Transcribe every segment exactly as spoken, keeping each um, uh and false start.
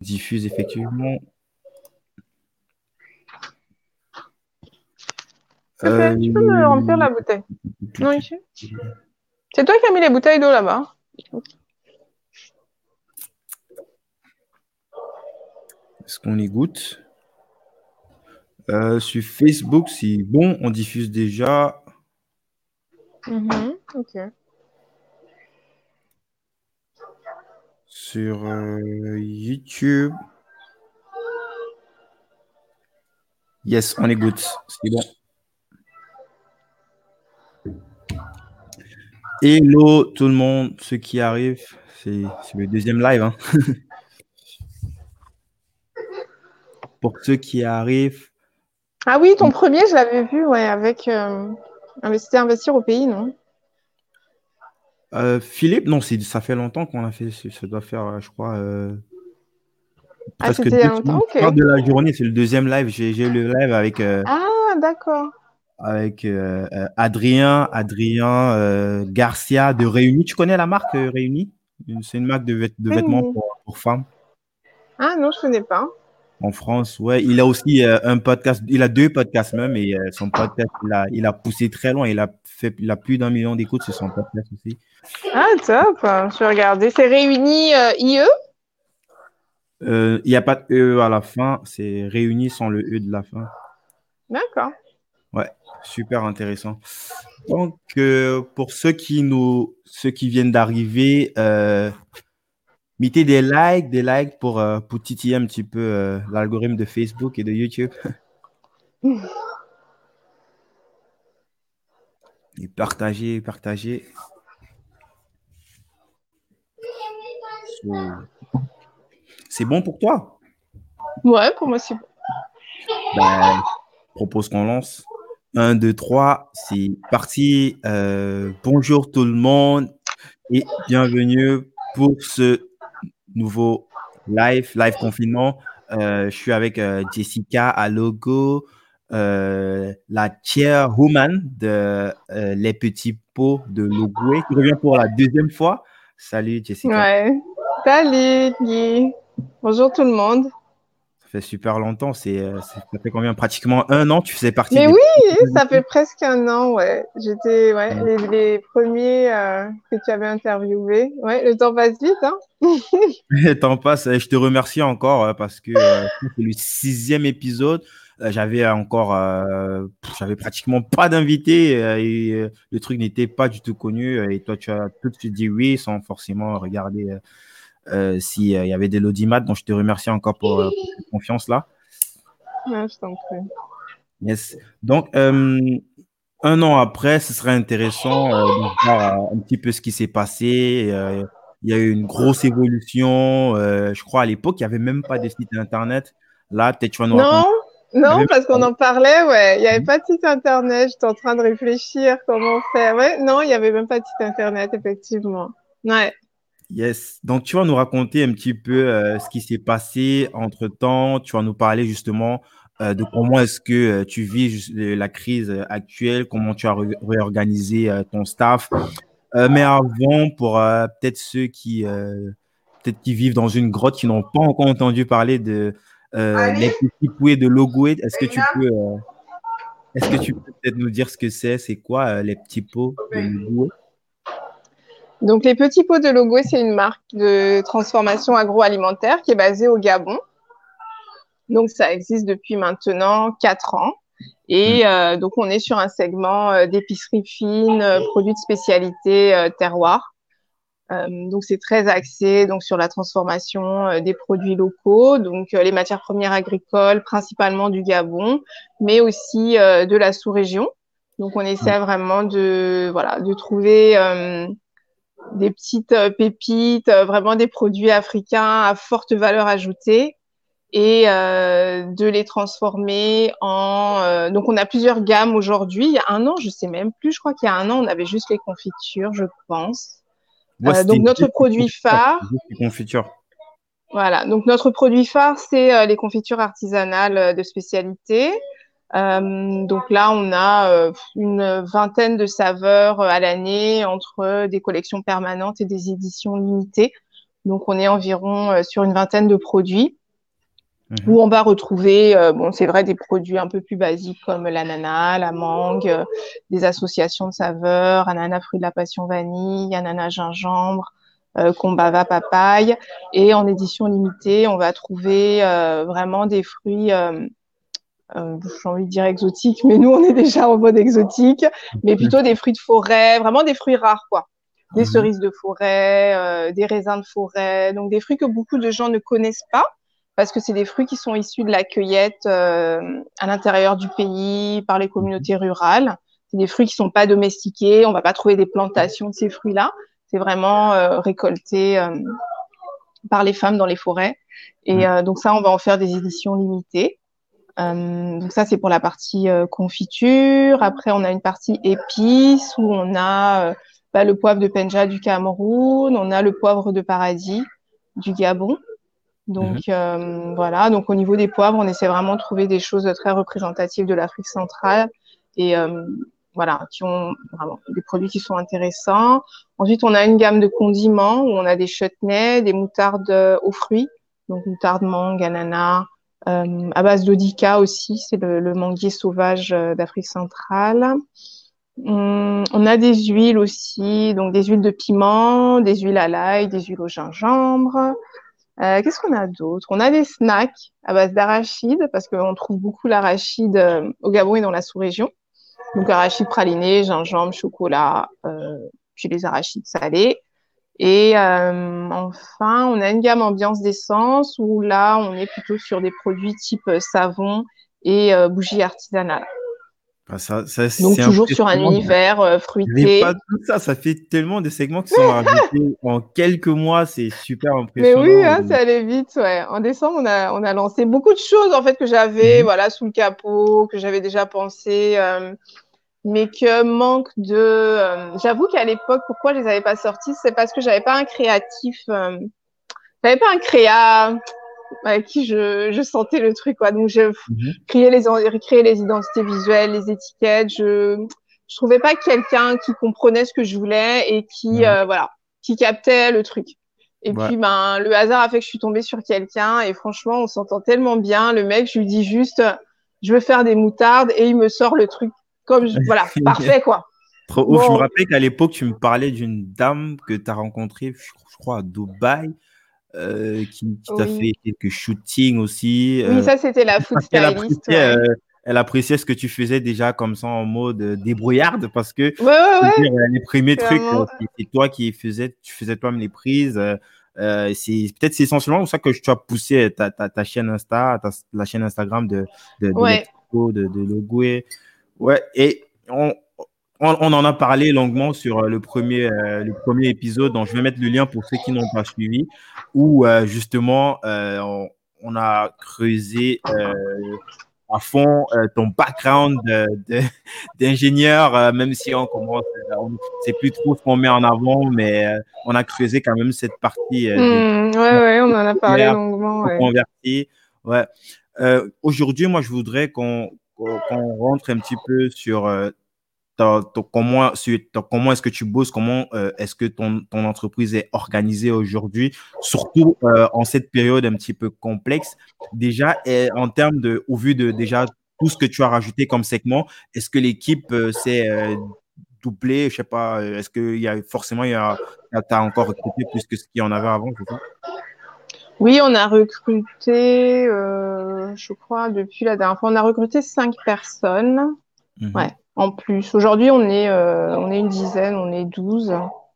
diffuse effectivement. Tu peux, tu peux me remplir la bouteille? Non, ici. C'est toi qui as mis les bouteilles d'eau là-bas. Est-ce qu'on y goûte? Euh, sur Facebook, c'est bon, on diffuse déjà. Mm-hmm. Ok. Sur euh, YouTube. Yes, on écoute. C'est bon. Hello tout le monde, ceux qui arrivent. C'est c'est le deuxième live. Hein. Pour ceux qui arrivent. Ah oui, ton premier, je l'avais vu, ouais, avec euh, C'était Investir au pays, non? Euh, Philippe, non, c'est, ça fait longtemps qu'on a fait. Ça doit faire, euh, je crois, euh, Ah, presque c'était il y a deux longtemps? semaines. Je Ok. parle de la journée, c'est le deuxième live. J'ai j'ai eu le live avec, euh, Ah, d'accord. avec euh, euh, Adrien, Adrien euh, Garcia de Réunis. Tu connais la marque euh, Réunis? Une- C'est une marque de, vêt- de vêtements Réunis. pour, pour femmes Ah non, je connais pas. en France. Ouais, il a aussi euh, un podcast. Il a deux podcasts même et euh, son podcast, il a, il a poussé très loin. Il a fait, il a plus d'un million d'écoutes sur son podcast aussi. Ah, top. Je vais regarder. C'est Réunis euh, I E? Euh, Il n'y a pas de E à la fin. C'est Réunis sans le E de la fin. D'accord. Ouais, super intéressant. Donc, euh, pour ceux qui nous, ceux qui viennent d'arriver, euh, mettez des likes, des likes pour, euh, pour titiller un petit peu euh, l'algorithme de Facebook et de YouTube. Et partagez, partagez. So, c'est bon pour toi? Ouais, pour moi, c'est bon. Ben, je propose qu'on lance. Un, deux, trois, c'est parti. Euh, bonjour tout le monde et bienvenue pour ce nouveau live, live confinement. Euh, je suis avec euh, Jessica à logo, euh, la chairwoman de euh, Les Petits Pots de Logoué, qui revient pour la deuxième fois. Salut Jessica. Ouais. Salut, Guy. Bonjour tout le monde. Ça fait super longtemps. C'est, euh, c'est- ça fait combien? Pratiquement un an. Tu faisais partie Mais des oui, premiers ça fait invités. presque un an, ouais. J'étais, ouais, les, les premiers euh, que tu avais interviewés. Ouais, le temps passe vite, hein. T'en passes. Je te remercie encore euh, parce que euh, c'est le sixième épisode. Euh, J'avais encore, euh, pff, j'avais pratiquement pas d'invités euh, et euh, le truc n'était pas du tout connu. euh, Et toi, tu as tout de suite dit oui sans forcément regarder euh, euh, s'il y avait des l'audimat. Donc, je te remercie encore pour, euh, pour cette confiance-là. Ouais, je t'en prie. Yes. Donc, euh, un an après, ce serait intéressant euh, de voir euh, un petit peu ce qui s'est passé. Euh, il y a eu une grosse évolution. Euh, je crois à l'époque, il n'y avait même pas de site internet. Là, peut-être tu vas nous raconter. Non, Il y avait non, même parce pas. qu'on en parlait, ouais. Il n'y avait pas de site internet. J'étais en train de réfléchir comment faire. Ouais, non, il n'y avait même pas de site internet, effectivement. Ouais. Yes. Donc, tu vas nous raconter un petit peu euh, ce qui s'est passé entre-temps. Tu vas nous parler justement euh, de comment est-ce que euh, tu vis juste, euh, la crise euh, actuelle, comment tu as ré- réorganisé euh, ton staff. Euh, mais avant, pour euh, peut-être ceux qui, euh, peut-être qui vivent dans une grotte, qui n'ont pas encore entendu parler de euh, les petits pouets de Logoué, est-ce que tu peux, euh, est-ce que tu peux peut-être nous dire ce que c'est? C'est quoi euh, les petits pots de Logoué? Donc, les petits pots de Logoué, c'est une marque de transformation agroalimentaire qui est basée au Gabon. Donc, ça existe depuis maintenant quatre ans. Hmm. Et euh, donc, on est sur un segment euh, d'épicerie fine, euh, produits de spécialité euh, terroir. Euh, donc, c'est très axé donc sur la transformation euh, des produits locaux, donc euh, les matières premières agricoles, principalement du Gabon, mais aussi euh, de la sous-région. Donc, on essaie vraiment de voilà de trouver euh, des petites euh, pépites, euh, vraiment des produits africains à forte valeur ajoutée et euh, de les transformer en... Euh, donc, on a plusieurs gammes aujourd'hui. Il y a un an, je sais même plus, je crois qu'il y a un an, on avait juste les confitures, je pense. Ouais, Euh, c'était donc, notre juste les produit confitures. phare, Juste les confitures. voilà. Donc, notre produit phare, c'est euh, les confitures artisanales euh, de spécialité. Euh, donc là, on a euh, une vingtaine de saveurs euh, à l'année entre euh, des collections permanentes et des éditions limitées. Donc, on est environ euh, sur une vingtaine de produits. Mhm. où on va retrouver, euh, bon, c'est vrai, des produits un peu plus basiques comme l'ananas, la mangue, euh, des associations de saveurs, ananas fruit de la passion vanille, ananas gingembre, euh, combava papaye. Et en édition limitée, on va trouver euh, vraiment des fruits, euh, euh, j'ai envie de dire exotiques, mais nous, on est déjà en mode exotique, mais plutôt des fruits de forêt, vraiment des fruits rares, quoi. Des Mhm. cerises de forêt, euh, des raisins de forêt, donc des fruits que beaucoup de gens ne connaissent pas parce que c'est des fruits qui sont issus de la cueillette euh, à l'intérieur du pays par les communautés rurales. C'est des fruits qui sont pas domestiqués, on va pas trouver des plantations de ces fruits-là. C'est vraiment euh, récolté euh, par les femmes dans les forêts. Et Mhm. euh, donc ça, on va en faire des éditions limitées. Euh, donc ça, c'est pour la partie euh, confiture. Après, on a une partie épices où on a euh, bah, le poivre de Penja du Cameroun, on a le poivre de paradis du Gabon. Mhm. Donc euh, voilà, donc au niveau des poivres, on essaie vraiment de trouver des choses très représentatives de l'Afrique centrale et euh, voilà, qui ont vraiment des produits qui sont intéressants. Ensuite, on a une gamme de condiments où on a des chutneys, des moutardes aux fruits, donc moutarde mangue, ananas, euh, à base d'Odica aussi, c'est le, le manguier sauvage euh, d'Afrique centrale. Hum, on a des huiles aussi, donc des huiles de piment, des huiles à l'ail, des huiles au gingembre. Euh, qu'est-ce qu'on a d'autre? On a des snacks à base d'arachide, parce qu'on trouve beaucoup l'arachide euh, au Gabon et dans la sous-région. Donc arachide praliné, gingembre, chocolat, euh, puis les arachides salés. Et euh, enfin, on a une gamme ambiance d'essence où là, on est plutôt sur des produits type euh, savon et euh, bougies artisanales. Ah, ça, ça Donc c'est toujours sur un impressionnant. univers euh, Je n'avais pas fruité. tout ça. Ça fait tellement de segments qui sont rajoutés en quelques mois. C'est super Mais oui, impressionnant. hein, ça allait vite, ouais. En décembre, on a, on a lancé beaucoup de choses, en fait, que j'avais, Mhm. voilà, sous le capot, que j'avais déjà pensé, euh, mais que manque de, euh, j'avoue qu'à l'époque, pourquoi je les avais pas sortis, c'est parce que j'avais pas un créatif, euh, j'avais pas un créa avec qui je, je sentais le truc, quoi. Donc, je Mhm. créais les, créais les identités visuelles, les étiquettes, je, je trouvais pas quelqu'un qui comprenait ce que je voulais et qui, Ouais. euh, voilà, qui captait le truc. Et Ouais. puis, ben, le hasard a fait que je suis tombée sur quelqu'un et franchement, on s'entend tellement bien. Le mec, je lui dis juste, je veux faire des moutardes et il me sort le truc comme, je- voilà, parfait, quoi. Trop ouf. Je me Bon, rappelle qu'à l'époque, tu me parlais d'une dame que tu as rencontrée, je je crois, à Dubaï, euh, qui, qui t'a oui. fait quelques shootings aussi. Oui, Euh, ça, c'était la food parce qu'elle stylist, appréciait, ouais. euh, elle appréciait ce que tu faisais déjà comme ça en mode euh, débrouillarde parce que Ouais, ouais, je veux ouais, dire, euh, les premiers trucs, euh, clairement. c'est c'est toi qui faisais, tu faisais toi-même les prises. Euh, euh, c'est peut-être c'est essentiellement pour ça que tu as poussé ta, ta, ta chaîne Insta, ta- la chaîne Instagram de, de, de Ouais. Lexico, de, de Logoué. Ouais, et on, on, on en a parlé longuement sur euh, le premier, euh, le premier épisode, donc je vais mettre le lien pour ceux qui n'ont pas suivi, où euh, justement euh, on, on a creusé euh, à fond euh, ton background de- de- d'ingénieur, euh, même si on commence, euh, on- c'est plus trop ce qu'on met en avant, mais euh, on a creusé quand même cette partie euh, de Hmm, ouais, ouais, on en a parlé longuement, ouais. converti. Ouais. Euh, aujourd'hui, moi, je voudrais qu'on qu'on qu'on rentre un petit peu sur euh, ta- ta- comment, sur ta- comment est-ce que tu bosses, comment euh, est-ce que ton, ton entreprise est organisée aujourd'hui, surtout euh, en cette période un petit peu complexe. Déjà, et en termes de, au vu de déjà tout ce que tu as rajouté comme segment, est-ce que l'équipe euh, s'est euh, doublée? Je sais pas, euh, est-ce qu'il y a forcément, il y a, t'as encore recruté plus que ce qu'il y en avait avant, c'est ça? Oui, on a recruté, euh, je crois, depuis la dernière fois, on a recruté cinq personnes. Ouais, Mhm. en plus. Aujourd'hui, on est, euh, on est une dizaine, on est douze.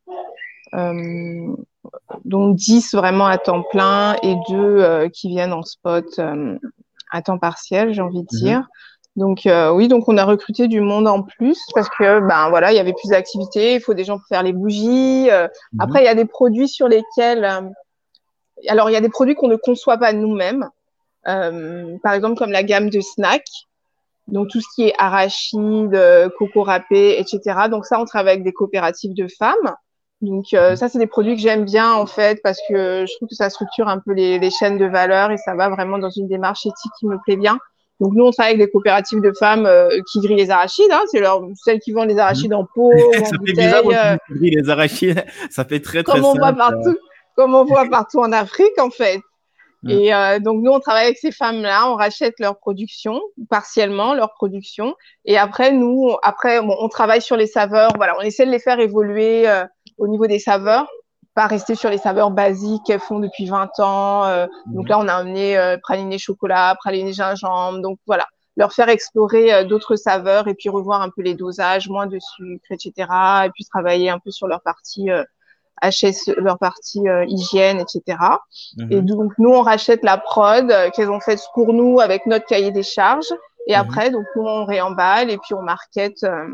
Euh, dont dix vraiment à temps plein et deux euh, qui viennent en spot euh, à temps partiel, j'ai envie de Mhm. dire. Donc euh, oui, donc on a recruté du monde en plus parce que ben voilà, il y avait plus d'activités, il faut des gens pour faire les bougies. Euh, Mhm. après, il y a des produits sur lesquels, euh, alors il y a des produits qu'on ne conçoit pas nous-mêmes. Euh, par exemple, comme la gamme de snacks. Donc tout ce qui est arachide, euh, coco râpé, et cetera. Donc ça, on travaille avec des coopératives de femmes. Donc euh, ça, c'est des produits que j'aime bien en fait parce que je trouve que ça structure un peu les, les chaînes de valeur et ça va vraiment dans une démarche éthique qui me plaît bien. Donc nous, on travaille avec des coopératives de femmes euh, qui grillent les arachides. Hein, c'est leur, celles qui vendent les Mhm. arachides en pot ou en Ça fait bizarre bouteille, quand tu euh, dis que tu dis les arachides. Ça fait très, très comme on voit simple. partout, comme on voit partout en Afrique en fait. Mm. Et euh, donc, nous, on travaille avec ces femmes-là, on rachète leur production, partiellement leur production. Et après, nous, après, bon, on travaille sur les saveurs. Voilà, on essaie de les faire évoluer euh, au niveau des saveurs, pas rester sur les saveurs basiques qu'elles font depuis vingt ans. Euh, donc Mhm. là, on a amené euh, praliné chocolat, praliné gingembre. Donc voilà, leur faire explorer euh, d'autres saveurs et puis revoir un peu les dosages, moins de sucre, et cetera. Et puis travailler un peu sur leur partie euh, H S, leur partie euh, hygiène, et cetera. Et Mhm. donc, nous, on rachète la prod euh, qu'elles ont faite pour nous avec notre cahier des charges. Et Mhm. après, donc, nous, on réemballe et puis on market, euh,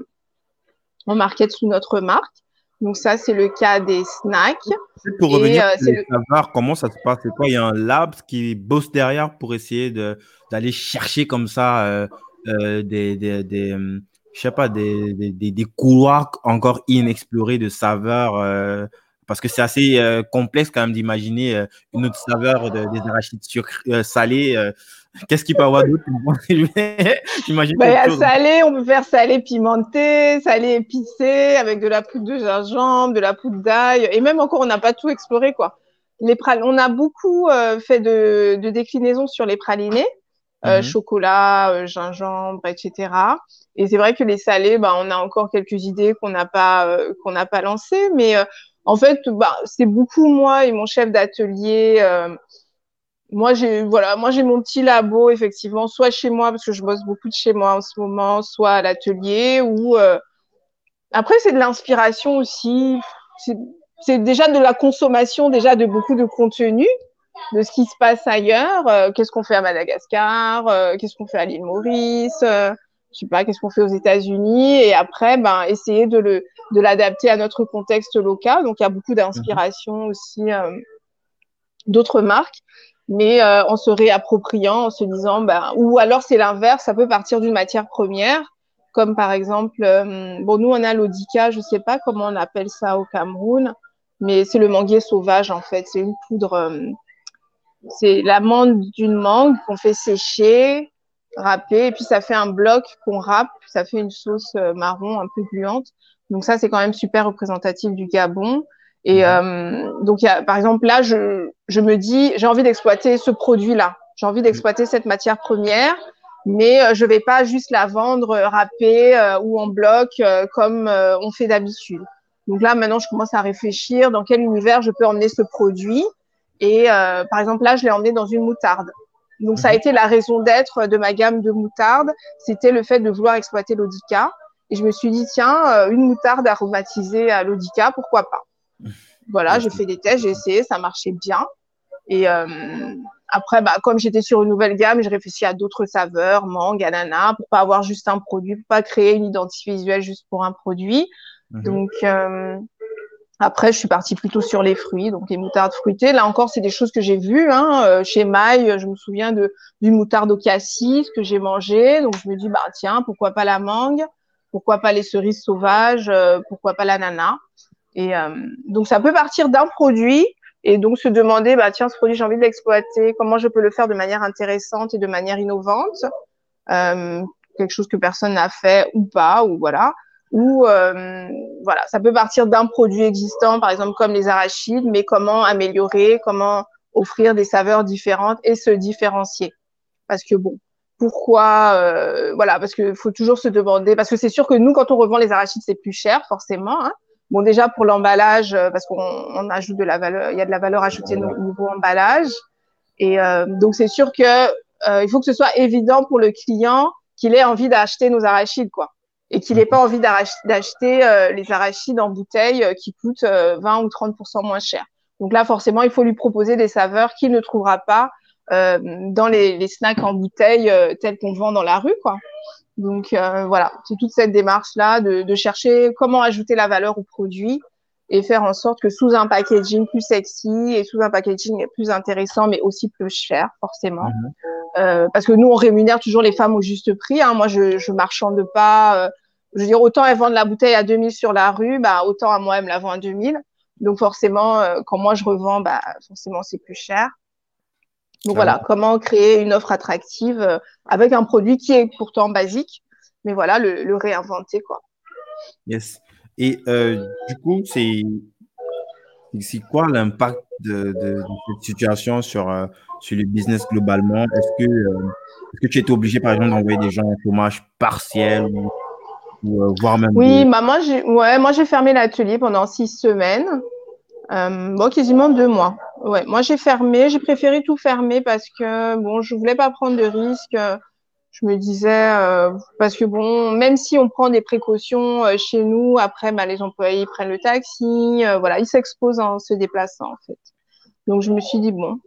on market sous notre marque. Donc, ça, c'est le cas des snacks. Peut-être pour Et revenir euh, sur c'est les le, saveurs, comment ça se passe? C'est quoi? Il y a un lab qui bosse derrière pour essayer de d'aller chercher comme ça euh, euh, des, des, des, euh, je sais pas, des, des, des, des couloirs encore inexplorés de saveurs. Euh, parce que c'est assez euh, complexe quand même d'imaginer euh, une autre saveur de- des arachides sucrés, euh, salés. euh. Qu'est-ce qu'il peut y avoir d'autre? J'imagine bah, il y quelque a chose. salé, on peut faire salé pimenté, salé épicé avec de la poudre de gingembre, de la poudre d'ail. Et même encore, on n'a pas tout exploré, quoi. Les pral- on a beaucoup euh, fait de, de déclinaisons sur les pralinés. Euh, Mhm. chocolat, euh, gingembre, et cetera. Et c'est vrai que les salés, bah, on a encore quelques idées qu'on n'a pas euh, qu'on n'a pas lancées, mais euh, en fait, bah, c'est beaucoup moi et mon chef d'atelier. Euh, moi, j'ai voilà, moi j'ai mon petit labo effectivement, soit chez moi parce que je bosse beaucoup de chez moi en ce moment, soit à l'atelier. Ou euh, après c'est de l'inspiration aussi. C'est c'est déjà de la consommation déjà de beaucoup de contenu de ce qui se passe ailleurs. Euh, qu'est-ce qu'on fait à Madagascar, euh, qu'est-ce qu'on fait à l'île Maurice, euh, je sais pas, qu'est-ce qu'on fait aux États-Unis, et après, ben, essayer de le de l'adapter à notre contexte local. Donc, il y a beaucoup Mhm. d'inspiration aussi euh, d'autres marques, mais euh, en se réappropriant, en se disant, ben, ou alors c'est l'inverse, ça peut partir d'une matière première, comme par exemple, euh, bon, nous on a l'Odica, je sais pas comment on appelle ça au Cameroun, mais c'est le manguier sauvage en fait, c'est une poudre. Euh, c'est l'amande d'une mangue qu'on fait sécher, râper, et puis ça fait un bloc qu'on râpe, ça fait une sauce euh, marron un peu gluante. Donc ça, c'est quand même super représentatif du Gabon. Et Mhm. euh, donc, y a, par exemple, là, je, je me dis, j'ai envie d'exploiter ce produit-là. J'ai envie d'exploiter cette matière première, mais euh, je vais pas juste la vendre euh, râpée euh, ou en bloc euh, comme euh, on fait d'habitude. Donc là, maintenant, je commence à réfléchir dans quel univers je peux emmener ce produit. Et euh, par exemple, là, je l'ai emmené dans une moutarde. Donc, ça a Mhm. été la raison d'être de ma gamme de moutarde. C'était le fait de vouloir exploiter l'Odica. Et je me suis dit, tiens, euh, une moutarde aromatisée à l'Odica, pourquoi pas? Voilà, Yes. j'ai fait des tests, j'ai essayé, ça marchait bien. Et euh, après, bah, comme j'étais sur une nouvelle gamme, je réfléchis à d'autres saveurs, mangue, ananas, pour pas avoir juste un produit, pour pas créer une identité visuelle juste pour un produit. Mhm. Donc, euh, après, je suis partie plutôt sur les fruits, donc les moutardes fruitées. Là encore, c'est des choses que j'ai vues hein, euh, chez Maille. Je me souviens de du moutarde au cassis que j'ai mangé. Donc je me dis bah tiens, pourquoi pas la mangue, pourquoi pas les cerises sauvages, euh, pourquoi pas l'ananas. Et euh, donc ça peut partir d'un produit et donc se demander bah tiens ce produit j'ai envie de l'exploiter, comment je peux le faire de manière intéressante et de manière innovante euh, quelque chose que personne n'a fait ou pas, ou voilà. Ou euh, voilà, ça peut partir d'un produit existant, par exemple comme les arachides, mais comment améliorer, comment offrir des saveurs différentes et se différencier. Parce que bon, pourquoi euh, voilà, parce qu'il faut toujours se demander, parce que c'est sûr que nous, quand on revend les arachides, c'est plus cher, forcément. Hein. Bon, déjà pour l'emballage, parce qu'on on ajoute de la valeur, il y a de la valeur ajoutée au niveau emballage. Et euh, donc, c'est sûr que euh, il faut que ce soit évident pour le client qu'il ait envie d'acheter nos arachides, quoi. Et qu'il n'ait pas envie d'acheter euh, les arachides en bouteille euh, qui coûtent euh, vingt ou trente pour cent moins cher. Donc là, forcément, il faut lui proposer des saveurs qu'il ne trouvera pas euh, dans les, les snacks en bouteille euh, tels qu'on vend dans la rue, quoi. Donc euh, voilà, c'est toute cette démarche-là de, de chercher comment ajouter la valeur au produit et faire en sorte que sous un packaging plus sexy et sous un packaging plus intéressant, mais aussi plus cher, forcément. Mhm. Euh, parce que nous, on rémunère toujours les femmes au juste prix. Hein. Moi, je, je marchande pas. Euh, je veux dire, autant elles vendent la bouteille à deux mille sur la rue, bah, autant à moi, elles me la vendent à deux mille. Donc forcément, euh, quand moi je revends, bah, forcément, c'est plus cher. Donc Ah oui. voilà, comment créer une offre attractive euh, avec un produit qui est pourtant basique, mais voilà, le, le réinventer, quoi. Yes. Et euh, du coup, c'est Et c'est quoi l'impact de, de, de cette situation sur, euh, sur le business globalement? Est-ce que, euh, est-ce que tu étais obligé, par exemple, d'envoyer des gens au chômage partiel ou, ou, euh, voire même Oui, de... bah moi j'ai ouais, moi j'ai fermé l'atelier pendant six semaines. Euh, bon, quasiment deux mois. Ouais, moi j'ai fermé, j'ai préféré tout fermer parce que bon, je voulais pas prendre de risques. Je me disais euh, parce que bon, même si on prend des précautions euh, chez nous, après bah, les employés ils prennent le taxi, euh, voilà, ils s'exposent en se déplaçant en fait. Donc je me suis dit bon,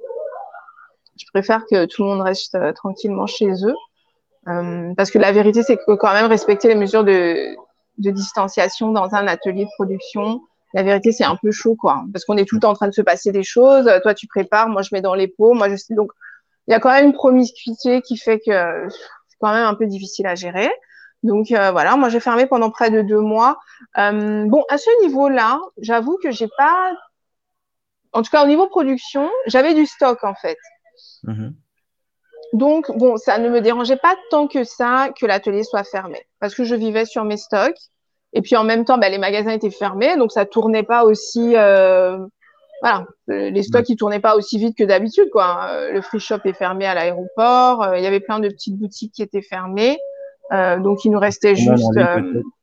je préfère que tout le monde reste euh, tranquillement chez eux. Euh, parce que la vérité, c'est que quand même respecter les mesures de, de distanciation dans un atelier de production, la vérité, c'est un peu chaud, quoi. Parce qu'on est tout le temps en train de se passer des choses. Toi, tu prépares, moi, je mets dans les pots. Moi, je sais. Donc, il y a quand même une promiscuité qui fait que c'est quand même un peu difficile à gérer. Donc, euh, voilà, moi, j'ai fermé pendant près de deux mois. Euh, bon, à ce niveau-là, j'avoue que j'ai pas, en tout cas, au niveau production, j'avais du stock, en fait. Mhm. Donc, bon, ça ne me dérangeait pas tant que ça que l'atelier soit fermé parce que je vivais sur mes stocks. Et puis en même temps, bah, les magasins étaient fermés, donc ça tournait pas aussi. Euh, voilà, les Ouais. stocks ils tournaient pas aussi vite que d'habitude, quoi. Euh, Le free shop est fermé à l'aéroport. Euh, Il y avait plein de petites boutiques qui étaient fermées, euh, donc il nous restait Commande en juste, ligne euh, peut-être.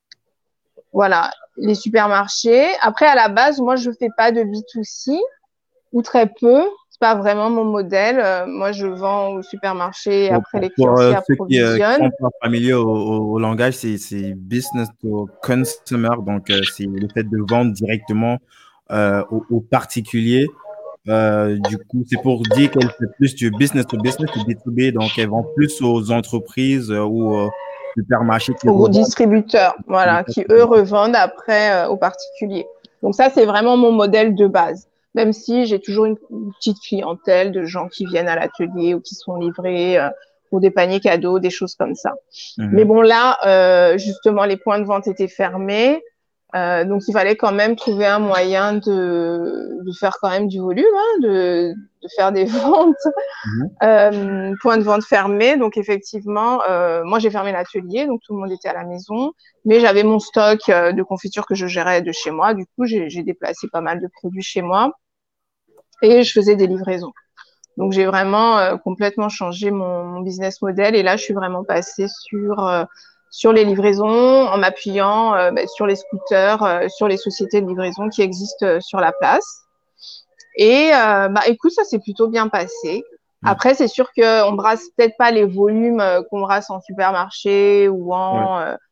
voilà, les supermarchés. Après, à la base, moi, je fais pas de B deux C ou très peu. C'est pas vraiment mon modèle. Euh, moi, je vends au supermarché et Pour, après pour, les clients pour, s'y euh, ceux qui ne approvisionnent. sont pas familiers au, au, au langage, c'est c'est business to consumer. Donc, euh, c'est le fait de vendre directement euh, aux, aux particuliers. Euh, du coup, c'est pour dire qu'elle fait plus du business to business, du B deux B. Donc, elle vend plus aux entreprises euh, ou aux supermarchés qui Aux gros revendent. distributeurs, voilà, qui eux revendent après euh, aux particuliers. Donc ça, c'est vraiment mon modèle de base. Même si j'ai toujours une petite clientèle de gens qui viennent à l'atelier ou qui sont livrés euh, pour des paniers cadeaux, des choses comme ça. Mais Mhm. bon, là, euh, justement, les points de vente étaient fermés. Euh, donc, il fallait quand même trouver un moyen de, de faire quand même du volume, hein, de, de faire des ventes. Mhm. Euh, point de vente fermé, donc effectivement, euh, moi j'ai fermé l'atelier, donc tout le monde était à la maison, mais j'avais mon stock euh, de confiture que je gérais de chez moi. Du coup, j'ai déplacé pas mal de produits chez moi et je faisais des livraisons. Donc j'ai vraiment euh, complètement changé mon, mon, business model et là je suis vraiment passée sur euh, sur les livraisons en m'appuyant euh, bah, sur les scooters, euh, sur les sociétés de livraison qui existent euh, sur la place. Et euh, bah écoute, ça s'est plutôt bien passé. Mhm. Après, c'est sûr qu'on brasse peut-être pas les volumes euh, qu'on brasse en supermarché ou Ouais. en euh,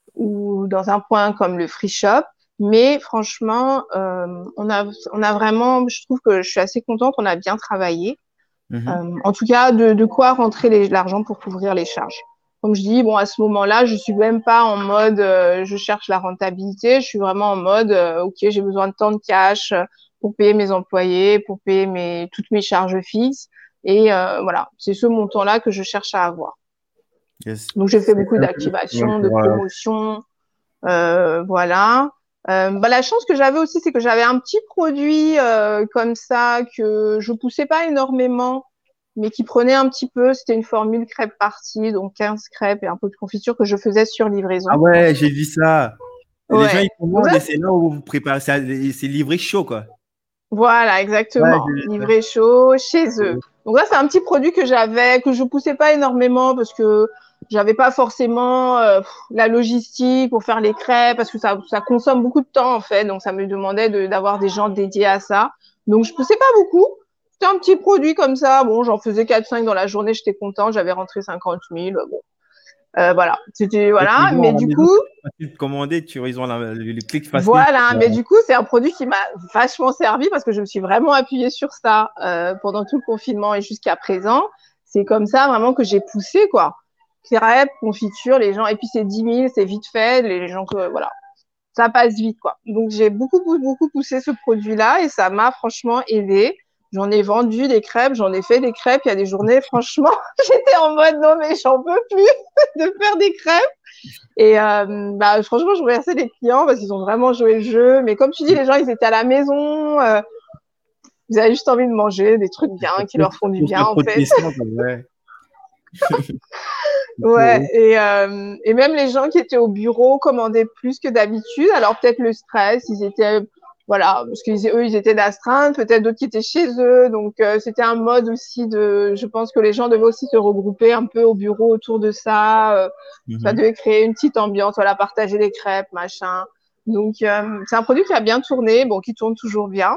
ou dans un point comme le free shop. Mais franchement, euh, on a on a vraiment, je trouve que je suis assez contente. On a bien travaillé. Mhm. Euh, en tout cas, de, de quoi rentrer l'argent pour couvrir les charges. Comme je dis, bon, à ce moment-là, je suis même pas en mode euh, je cherche la rentabilité. Je suis vraiment en mode euh, ok, j'ai besoin de tant de cash euh, pour payer mes employés, pour payer mes toutes mes charges fixes. Et euh, voilà, c'est ce montant-là que je cherche à avoir. Yes. Donc, j'ai fait Et, beaucoup euh, ouais, d'activations, de pour, euh, promotions, euh, voilà. Euh, bah, la chance que j'avais aussi, c'est que j'avais un petit produit euh, comme ça que je poussais pas énormément, mais qui prenait un petit peu. C'était une formule crêpe partie, donc quinze crêpes et un peu de confiture que je faisais sur ah livraison. ouais, j'ai vu ça. Et les gens, Ouais. ils Donc commandent ça, et c'est là où vous préparez ça. et C'est livré chaud, quoi. voilà, Ouais, exactement. j'ai vu ça. Livré chaud chez eux. Donc là, c'est un petit produit que j'avais, que je poussais pas énormément parce que j'avais pas forcément euh, la logistique pour faire les crêpes parce que ça, ça consomme beaucoup de temps en fait. Donc ça me demandait de- d'avoir des gens dédiés à ça. Donc je poussais pas beaucoup. C'était un petit produit comme ça. Bon, j'en faisais quatre cinq dans la journée. J'étais contente. J'avais rentré cinquante mille. Bon, euh, voilà. C'était Et les voilà. gens Mais à la du maison, coup, c'est facile de commander. Tu vois, ils ont la- le, le clic facile. voilà, mais Ouais. du coup, c'est un produit qui m'a vachement servi parce que je me suis vraiment appuyée sur ça euh, pendant tout le confinement et jusqu'à présent. C'est comme ça vraiment que j'ai poussé, quoi. Crêpes, confiture, les gens. Et puis c'est dix mille, c'est vite fait. Les gens que, voilà, ça passe vite, quoi. Donc j'ai beaucoup, beaucoup, beaucoup poussé ce produit-là et ça m'a franchement aidé. J'en ai vendu des crêpes, j'en ai fait des crêpes. Il y a des journées, franchement, j'étais en mode non, mais j'en peux plus de faire des crêpes. Et euh, bah, franchement, je remercie les clients parce qu'ils ont vraiment joué le jeu. Mais comme tu dis, les gens, ils étaient à la maison. Euh, ils avaient juste envie de manger des trucs bien, qui Pose leur font du pose bien, pas en trop de fait. questions, quoi. Ouais. Ouais. Et, euh, et même les gens qui étaient au bureau commandaient plus que d'habitude. Alors peut-être le stress, ils étaient voilà, parce qu'eux, ils étaient d'astreinte, peut-être d'autres qui étaient chez eux. Donc, euh, c'était un mode aussi de, je pense que les gens devaient aussi se regrouper un peu au bureau autour de ça. Euh, ça Mhm. devait créer une petite ambiance, voilà, partager les crêpes, machin. Donc, euh, c'est un produit qui a bien tourné, bon, qui tourne toujours bien.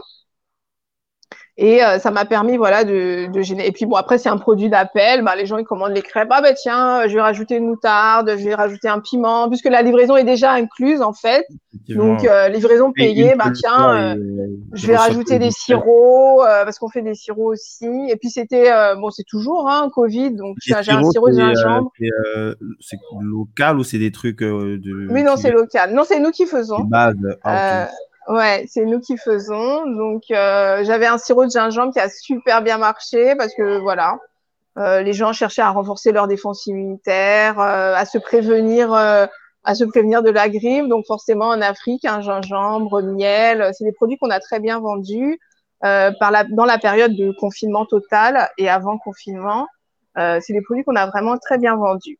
Et euh, ça m'a permis, voilà, de, de gêner. Et puis bon, après, c'est un produit d'appel. Bah, les gens, ils commandent les crêpes. Ah ben tiens, je vais rajouter une moutarde, je vais rajouter un piment, puisque la livraison est déjà incluse, en fait. Donc, Effectivement. euh, livraison Et une payée, bah fois le plat, tiens, euh, il, il je vais reçoit rajouter les des espèces. sirops, euh, parce qu'on fait des sirops aussi. Et puis, c'était, euh, bon, c'est toujours, hein, Covid, donc Les j'ai un sirops, sirop de c'est euh, gingembre. c'est, euh, c'est local ou c'est des trucs euh, Oui, de, non, qui c'est viennent local. Non, c'est nous qui de faisons. base? Ah, ok. Euh, ouais, c'est nous qui faisons. Donc, euh, j'avais un sirop de gingembre qui a super bien marché parce que, voilà, euh, les gens cherchaient à renforcer leur défense immunitaire, euh, à se prévenir, euh, à se prévenir de la grippe. Donc forcément en Afrique, un gingembre, miel, c'est des produits qu'on a très bien vendus euh, par la, dans la période de confinement total et avant confinement. Euh, c'est des produits qu'on a vraiment très bien vendus.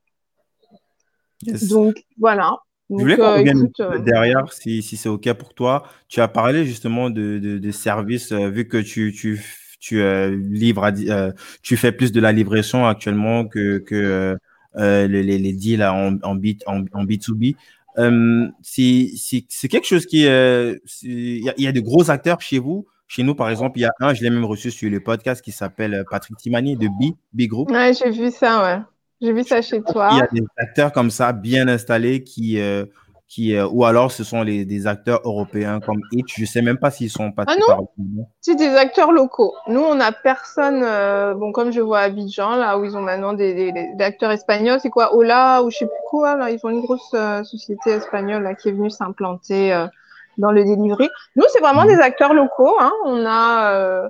Yes. Donc voilà. Je Donc voulais qu'on euh, revienne un écoute, petit peu euh, derrière, si, si c'est OK pour toi. Tu as parlé justement de, de, de services, euh, vu que tu, tu, tu euh, livres, à di- euh, tu fais plus de la livraison actuellement que, que euh, euh, les, les, les deals en, en, B, en, en B deux B. Euh, si, si, c'est quelque chose qui... euh, c'est- Il y a, il y a de gros acteurs chez vous. Chez nous, par exemple, il y a un, je l'ai même reçu sur le podcast qui s'appelle euh, Patrick Timani de B, B Group. ouais, j'ai vu ça, ouais. J'ai vu ça chez Il y toi. a des acteurs comme ça, bien installés, qui, euh, qui euh, ou alors ce sont les, des acteurs européens comme Itch. Je sais même pas s'ils sont Ah passés non, par le. c'est des acteurs locaux. Nous, on n'a personne. Euh, bon, comme je vois à Abidjan, là où ils ont maintenant des, des, des acteurs espagnols, c'est quoi, Ola ou je sais plus quoi. Là, ils ont une grosse euh, société espagnole là, qui est venue s'implanter euh, dans le delivery. Nous, c'est vraiment des Mhm, acteurs locaux. Hein. On a, euh,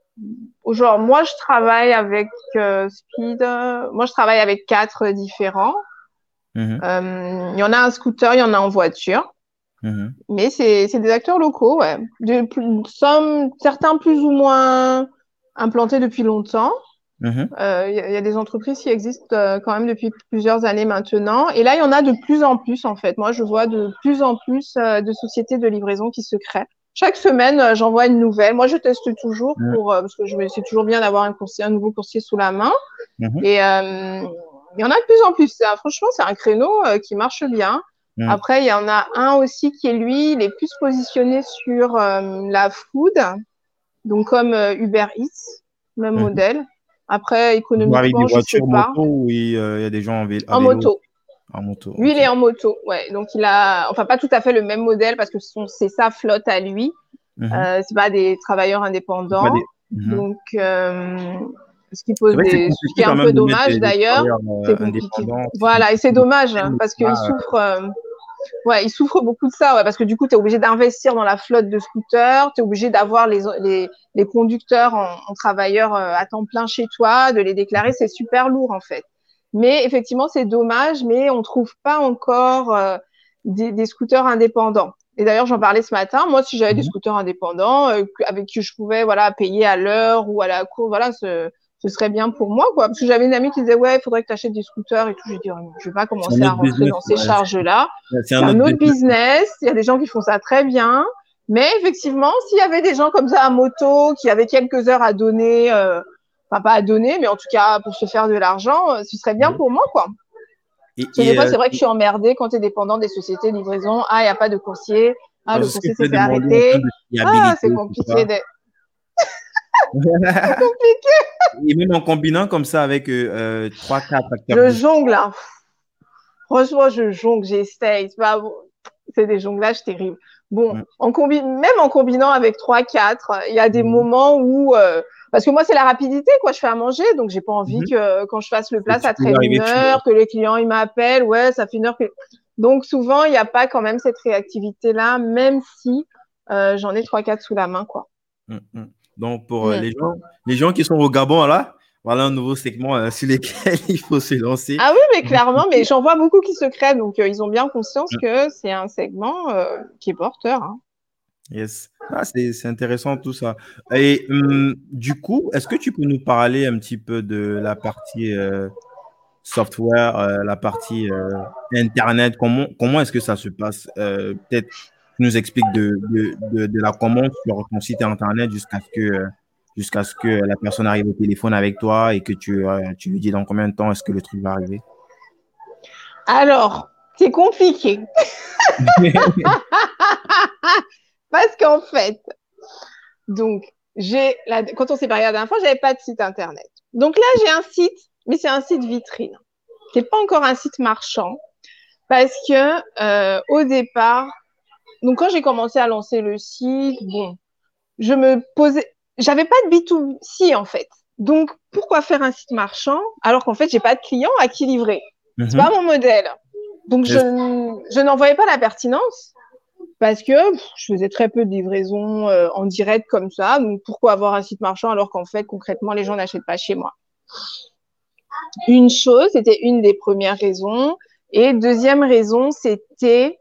genre, moi, je travaille avec euh, Speed. Moi, je travaille avec quatre différents. mhm, Euh, Il y en a un scooter, il y en a en voiture. mhm, Mais c'est c'est des acteurs locaux, ouais. De, plus, some, certains plus ou moins implantés depuis longtemps. mhm. Euh, Il y, a il y a des entreprises qui existent euh, quand même depuis plusieurs années maintenant. Et là, il y en a de plus en plus, en fait. Moi, je vois de plus en plus euh, de sociétés de livraison qui se créent. Chaque semaine, euh, j'en vois une nouvelle. Moi, je teste toujours Mhm, pour, euh, parce que je me, c'est toujours bien d'avoir un coursier, un nouveau coursier sous la main. mhm, Et euh, il y en a de plus en plus. C'est un- franchement, c'est un créneau euh, qui marche bien. mhm, Après, il y en a un aussi qui est lui, il est plus positionné sur euh, la food, donc comme euh, Uber Eats, même mhm. modèle. Après, Ils vont avec des économiquement, je sais voitures, pas. moto, ou il euh, il y a des gens en vé- à En vélo, moto. en moto. Lui, il Ok. est en moto, ouais. Donc il a, enfin pas tout à fait le même modèle parce que son- c'est sa flotte à lui. Mhm. Euh, c'est pas des travailleurs C'est pas indépendants. des. Mhm. Donc euh, ce qui C'est pose vrai que c'est des, ce qui compliqué est quand un même peu de mettre dommage des, des d'ailleurs, travailleurs c'est euh, compliqué. indépendants. C'est Voilà, et c'est compliqué. dommage hein, Même parce qu'il ça, souffre. Euh, Ouais, ils souffrent beaucoup de ça, ouais, parce que du coup, tu es obligé d'investir dans la flotte de scooters, tu es obligé d'avoir les, les, les conducteurs en, en travailleurs euh, à temps plein chez toi, de les déclarer, c'est super lourd en fait. Mais effectivement, c'est dommage, mais on trouve pas encore euh, des, des scooters indépendants. Et d'ailleurs, j'en parlais ce matin. Moi, si j'avais des Mhm. scooters indépendants euh, avec qui je pouvais voilà payer à l'heure ou à la cour, voilà, ce, ce serait bien pour moi, quoi. Parce que j'avais une amie qui disait ouais, il faudrait que tu achètes des scooters et tout. Je dis oh, je vais pas C'est un commencer à autre rentrer business. dans ces Ouais. charges-là. C'est c'est C'est un un autre autre business. business. Il y a des gens qui font ça très bien. Mais effectivement, s'il y avait des gens comme ça à moto, qui avaient quelques heures à donner, euh, enfin pas à donner, mais en tout cas pour se faire de l'argent, euh, ce serait bien Mhm. pour moi, quoi. Et, Parce que des et fois, euh, c'est vrai que je suis emmerdée quand tu es dépendant des sociétés de livraison. Ah, il n'y a pas de coursier. Ah, alors, le c'est ce que coursier je s'est voulais fait demander en arrêter. termes de Ah, fiabilité, c'est tout compliqué. ça. De... C'est compliqué. Et même en combinant comme ça avec euh, euh, trois, quatre acteurs Je différents. jongle, hein. Franchement, je jongle, j'essaye. C'est pas bon. C'est des jonglages terribles. Bon, Mm. en combi... même en combinant avec trois, quatre, il y a des Mhm. moments où, euh... parce que moi, c'est la rapidité, quoi. Je fais à manger, donc j'ai pas envie Mhm. que quand je fasse le Et plat, tu ça peux traîne une arriver chez heure, que les clients ils m'appellent, ouais, ça fait une heure que. Donc souvent, il n'y a pas quand même cette réactivité-là, même si euh, j'en ai trois, quatre sous la main, quoi. Mm, mm. Donc, pour euh, Mm. les gens, les gens qui sont au Gabon, là, voilà un nouveau segment euh, sur lequel il faut se lancer. Ah oui, mais clairement, mais j'en vois beaucoup qui se créent, donc euh, ils ont bien conscience Mm. que c'est un segment euh, qui est porteur. Hein. Yes. Ah, c'est, c'est intéressant tout ça. Et hum, du coup, est-ce que tu peux nous parler un petit peu de la partie euh, software, euh, la partie euh, Internet, comment, comment est-ce que ça se passe? Euh, peut-être tu nous expliques de, de, de, de la commande sur ton site internet jusqu'à ce que, euh, jusqu'à ce que la personne arrive au téléphone avec toi et que tu, euh, tu lui dis dans combien de temps est-ce que le truc va arriver. Alors, c'est compliqué. Parce qu'en fait, donc, j'ai la, quand on s'est parlé la dernière fois, j'avais pas de site internet. Donc là, j'ai un site, mais c'est un site vitrine. C'est pas encore un site marchand parce que euh, au départ, donc quand j'ai commencé à lancer le site, bon, je me posais, j'avais pas de B deux C en fait. Donc pourquoi faire un site marchand alors qu'en fait j'ai pas de clients à qui livrer. Mm-hmm. C'est pas mon modèle. Donc je, je n'en voyais pas la pertinence. Parce que pff, je faisais très peu de livraisons euh, en direct comme ça. Donc, pourquoi avoir un site marchand alors qu'en fait, concrètement, les gens n'achètent pas chez moi? Une chose, c'était une des premières raisons. Et deuxième raison, c'était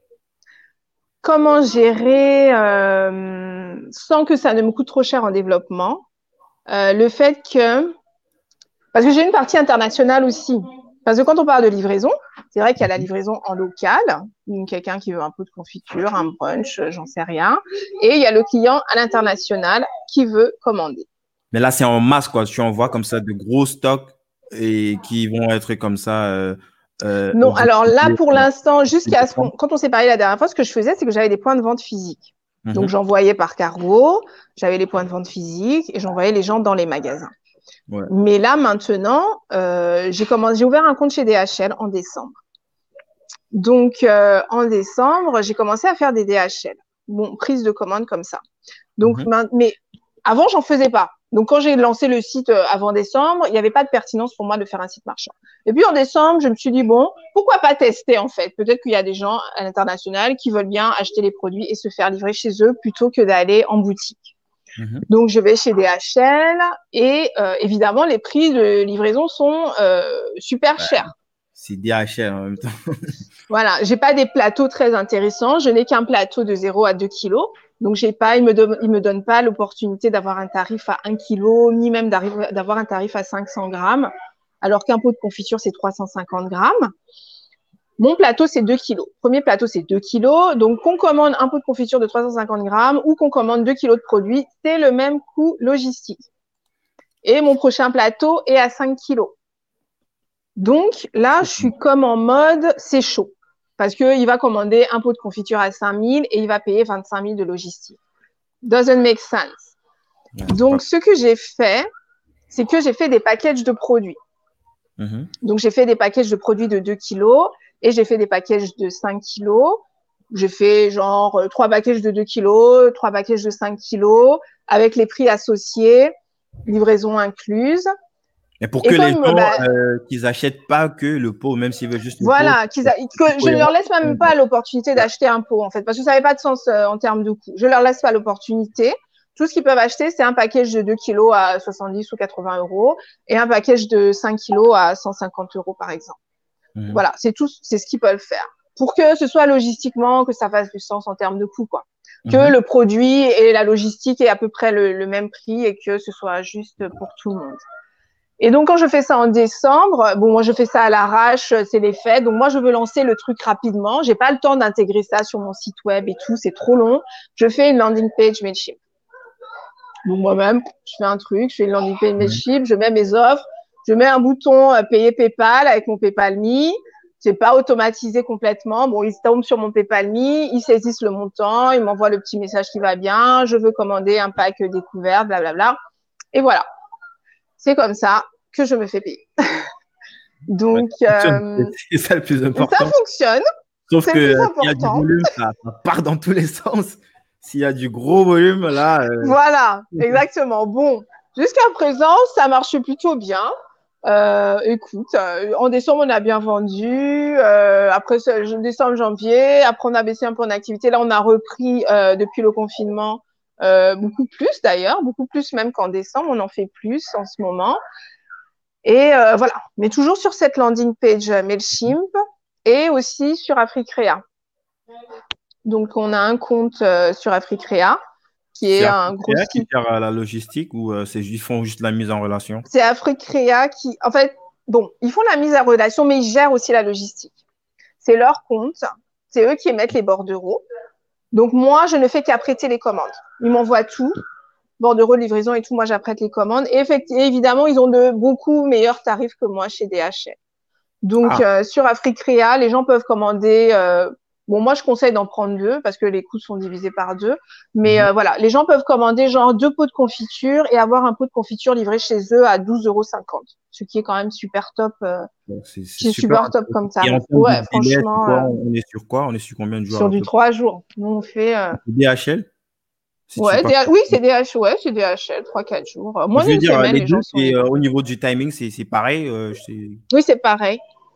comment gérer, euh, sans que ça ne me coûte trop cher en développement, euh, le fait que... Parce que j'ai une partie internationale aussi. Parce que quand on parle de livraison, c'est vrai qu'il y a la livraison en local, quelqu'un qui veut un peu de confiture, un brunch, j'en sais rien. Et il y a le client à l'international qui veut commander. Mais là, c'est en masse, quoi. Tu envoies comme ça de gros stocks et qui vont être comme ça. Euh, euh, non, alors là, pour l'instant, jusqu'à ce qu'on, quand on s'est parlé la dernière fois, ce que je faisais, c'est que j'avais des points de vente physiques. Mm-hmm. Donc, j'envoyais par cargo, j'avais les points de vente physiques et j'envoyais les gens dans les magasins. Ouais. Mais là, maintenant, euh, j'ai commencé, j'ai ouvert un compte chez D H L en décembre. Donc, euh, en décembre, j'ai commencé à faire des D H L. Bon, prise de commande comme ça. Donc, mm-hmm. mais avant, j'en faisais pas. Donc, quand j'ai lancé le site euh, avant décembre, il n'y avait pas de pertinence pour moi de faire un site marchand. Et puis, en décembre, je me suis dit, bon, pourquoi pas tester, en fait? Peut-être qu'il y a des gens à l'international qui veulent bien acheter les produits et se faire livrer chez eux plutôt que d'aller en boutique. Mmh. Donc, je vais chez D H L et euh, évidemment, les prix de livraison sont euh, super ouais, chers. C'est D H L en même temps. Voilà, j'ai pas des plateaux très intéressants. Je n'ai qu'un plateau de zéro à deux kilos. Donc, j'ai pas, ils me donnent, ils me donnent pas l'opportunité d'avoir un tarif à un kilo, ni même d'avoir un tarif à cinq cents grammes. Alors qu'un pot de confiture, c'est trois cent cinquante grammes. Mon plateau, c'est deux kilos. Premier plateau, c'est deux kilos. Donc, qu'on commande un pot de confiture de trois cent cinquante grammes ou qu'on commande deux kilos de produits, c'est le même coût logistique. Et mon prochain plateau est à cinq kilos. Donc, là, je suis comme en mode, c'est chaud. Parce qu'il va commander un pot de confiture à cinq mille et il va payer vingt-cinq mille de logistique. Doesn't make sense. Donc, ce que j'ai fait, c'est que j'ai fait des packages de produits. Mm-hmm. Donc, j'ai fait des packages de produits de deux kilos et j'ai fait des packages de cinq kilos. J'ai fait genre trois packages de deux kilos, trois packages de cinq kilos avec les prix associés, livraison incluse. Mais pour et que les gens bah, euh, qu'ils achètent pas que le pot, même s'ils veulent juste le voilà, pot. Voilà, que je ne leur laisse même pas l'opportunité d'acheter un pot en fait, parce que ça n'avait pas de sens euh, en termes de coût. Je leur laisse pas l'opportunité. Tout ce qu'ils peuvent acheter, c'est un package de deux kilos à soixante-dix ou quatre-vingts euros et un package de cinq kilos à cent cinquante euros par exemple. Mmh. Voilà, c'est tout, c'est ce qu'ils peuvent faire. Pour que ce soit logistiquement, que ça fasse du sens en termes de coût, quoi. Que mmh. le produit et la logistique aient à peu près le, le même prix et que ce soit juste pour tout le monde. Et donc, quand je fais ça en décembre, bon, moi, je fais ça à l'arrache, c'est les fêtes. Donc, moi, je veux lancer le truc rapidement. J'ai pas le temps d'intégrer ça sur mon site web et tout. C'est trop long. Je fais une landing page Mailchimp. Donc, moi-même, je fais un truc, je fais une landing page Mailchimp, je mets mes offres, je mets un bouton euh, payer PayPal avec mon PayPal Me. C'est pas automatisé complètement. Bon, ils tombent sur mon PayPal Me, ils saisissent le montant, ils m'envoient le petit message qui va bien. Je veux commander un pack découvert, blablabla. Et voilà. C'est comme ça que je me fais payer. Donc, euh, c'est ça le plus important. Ça fonctionne. Sauf que s'il y a du volume, ça, ça part dans tous les sens. S'il y a du gros volume, là. Euh... Voilà, exactement. Bon, jusqu'à présent, ça marche plutôt bien. Euh, écoute, euh, en décembre, on a bien vendu. Euh, après, décembre, janvier. Après, on a baissé un peu en activité. Là, on a repris euh, depuis le confinement. Euh, beaucoup plus d'ailleurs, beaucoup plus même qu'en décembre, on en fait plus en ce moment. Et euh, voilà, mais toujours sur cette landing page Mailchimp et aussi sur Africrea. Donc, on a un compte euh, sur Africrea qui est, est un gros site. Qui gère la logistique ou euh, c'est, ils font juste la mise en relation? C'est Africrea qui, en fait, bon, ils font la mise en relation, mais ils gèrent aussi la logistique. C'est leur compte, c'est eux qui émettent les bordereaux. Donc, moi, je ne fais qu'apprêter les commandes. Ils m'envoient tout, bordereau, livraison et tout. Moi, j'apprête les commandes. Et effectivement, évidemment, ils ont de beaucoup meilleurs tarifs que moi chez D H L. Donc, Ah, euh, sur Africrea, les gens peuvent commander. Euh, bon, moi, je conseille d'en prendre deux parce que les coûts sont divisés par deux. Mais mhm. euh, voilà, les gens peuvent commander genre deux pots de confiture et avoir un pot de confiture livré chez eux à douze euros cinquante, ce qui est quand même super top. Euh, Bon, c'est c'est c'est super super top intéressant. comme Et en tarif. termes de Ouais, délai, c'est franchement, quoi? euh, On est sur quoi? On est sur combien de jours sur à du peu près? trois jours. Nous, on fait. Euh, D H L, si tu ouais, parles. D H oui, c'est D H, ouais, c'est D H L, trois quatre jours. Euh, moins Je veux d'une dire, semaine, les les gens deux, sont c'est euh, livrés. au niveau du timing, c'est c'est pareil. Euh, c'est Oui, c'est pareil.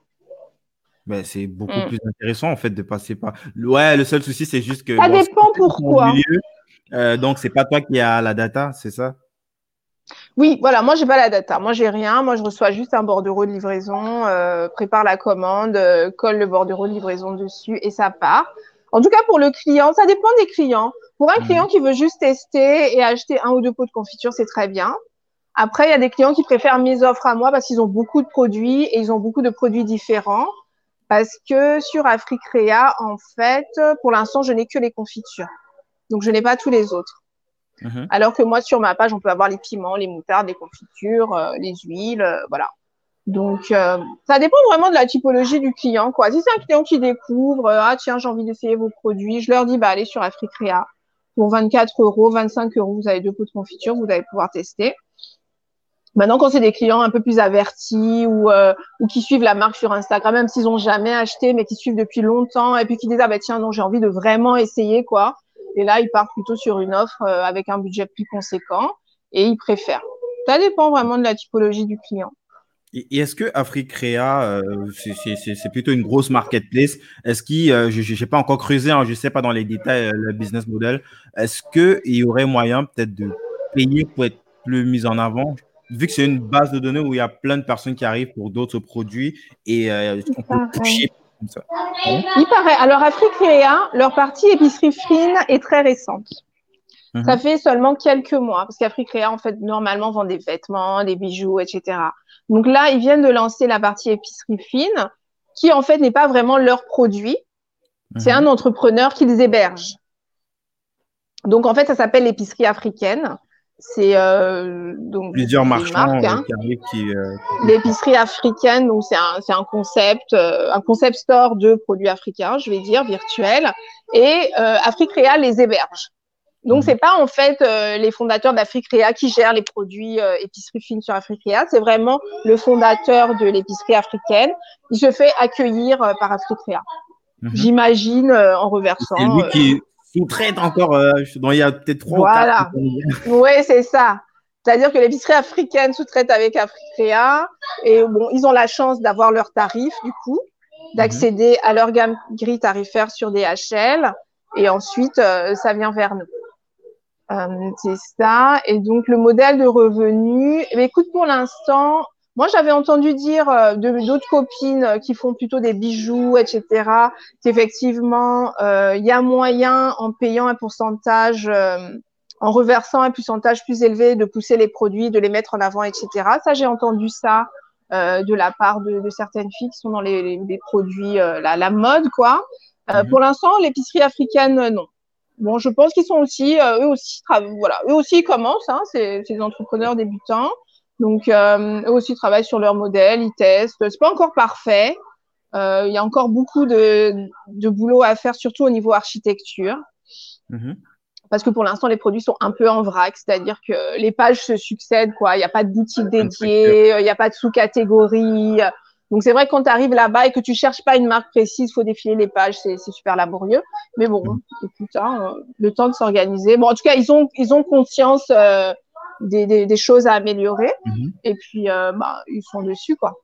ben, c'est beaucoup Mm. plus intéressant en fait de passer par. Ouais, le seul souci, c'est juste que Ça bon, c'est dépend mon pourquoi. milieu, euh, donc c'est pas toi qui as la data, c'est ça? Oui, voilà, moi j'ai pas la data, moi j'ai rien, moi je reçois juste un bordereau de livraison, euh, prépare la commande, euh, colle le bordereau de livraison dessus et ça part. En tout cas pour le client, ça dépend des clients. Pour un client Mhm. qui veut juste tester et acheter un ou deux pots de confiture, c'est très bien. Après, il y a des clients qui préfèrent mes offres à moi parce qu'ils ont beaucoup de produits et ils ont beaucoup de produits différents. Parce que sur Africrea, en fait, pour l'instant, je n'ai que les confitures. Donc, je n'ai pas tous les autres. Mhm. Alors que moi, sur ma page, on peut avoir les piments, les moutardes, les confitures, euh, les huiles, euh, voilà. Donc, euh, ça dépend vraiment de la typologie du client, quoi. Si c'est un client qui découvre, euh, ah tiens, j'ai envie d'essayer vos produits, je leur dis, bah allez sur Africrea. Pour vingt-quatre euros, vingt-cinq euros, vous avez deux pots de confiture, vous allez pouvoir tester. Maintenant, quand c'est des clients un peu plus avertis ou, euh, ou qui suivent la marque sur Instagram, même s'ils ont jamais acheté, mais qui suivent depuis longtemps et puis qui disent, ah bah tiens, non, j'ai envie de vraiment essayer, quoi. Et là, ils partent plutôt sur une offre euh, avec un budget plus conséquent et ils préfèrent. Ça dépend vraiment de la typologie du client. Et et est-ce que Africrea, euh, c'est c'est- c'est- c'est plutôt une grosse marketplace? Est-ce qu'il, euh, je n'ai pas encore creusé, hein, je ne sais pas dans les détails euh, le business model. Est-ce qu'il y aurait moyen peut-être de payer pour être plus mis en avant? Vu que c'est une base de données où il y a plein de personnes qui arrivent pour d'autres produits et euh, on peut Pareil. pusher comme ça. Pardon? Il paraît. Alors, Africrea, leur partie épicerie fine est très récente. Ça Mhm, fait seulement quelques mois, parce qu'Africrea, en fait, normalement, vend des vêtements, des bijoux, et cetera. Donc là, ils viennent de lancer la partie épicerie fine, qui, en fait, n'est pas vraiment leur produit. C'est un mhm. entrepreneur qui les héberge. Donc, en fait, ça s'appelle l'épicerie africaine. C'est euh, donc du coup, Plusieurs c'est une marque, marchands euh, hein. qui arrivent qui, euh, qui poussent. L'épicerie africaine, donc c'est un, c'est un concept, euh, un concept store de produits africains, je vais dire, virtuel. Et euh, Africrea les héberge. Donc, Mhm, c'est pas en fait euh, les fondateurs d'Africrea qui gèrent les produits euh, épicerie fine sur Africrea. C'est vraiment le fondateur de l'épicerie africaine. Il se fait accueillir euh, par Africrea. mhm. J'imagine euh, en C'est reversant. lui Euh, qui sous-traite encore, euh, dont il y a peut-être trois ou quatre. voilà. Oui, c'est ça. C'est-à-dire que l'épicerie africaine sous-traite avec Africrea. Et bon, ils ont la chance d'avoir leurs tarifs, du coup, Mhm, d'accéder à leur gamme grille tarifaire sur D H L. Et ensuite, euh, ça vient vers nous. Euh, c'est ça. Et donc, le modèle de revenu, eh bien, écoute, pour l'instant, moi, j'avais entendu dire euh, de, d'autres copines euh, qui font plutôt des bijoux, et cetera, qu'effectivement, euh, il y a moyen, en payant un pourcentage, euh, en reversant un pourcentage plus élevé, de pousser les produits, de les mettre en avant, et cetera. Ça, j'ai entendu ça euh, de la part de, de certaines filles qui sont dans les, les, les produits, euh, la, la mode, quoi. Euh, mhm. pour l'instant, l'épicerie africaine, euh, non. Bon, je pense qu'ils sont aussi, euh, eux aussi, voilà, eux aussi ils commencent, hein, c'est, c'est des entrepreneurs débutants, donc euh, eux aussi travaillent sur leur modèle, ils testent. C'est pas encore parfait, euh, il y a encore beaucoup de, de boulot à faire, surtout au niveau architecture, Mhm. parce que pour l'instant les produits sont un peu en vrac, c'est-à-dire que les pages se succèdent, quoi. Il n'y a pas de boutique Bonne structure. dédiée, il n'y a pas de sous-catégorie. Donc c'est vrai que quand tu arrives là-bas et que tu cherches pas une marque précise, faut défiler les pages, c'est, c'est super laborieux. Mais bon, Mhm. écoute, hein, le temps de s'organiser. Bon, en tout cas, ils ont ils ont conscience euh, des, des, des choses à améliorer Mhm. et puis euh, bah, ils sont dessus, quoi.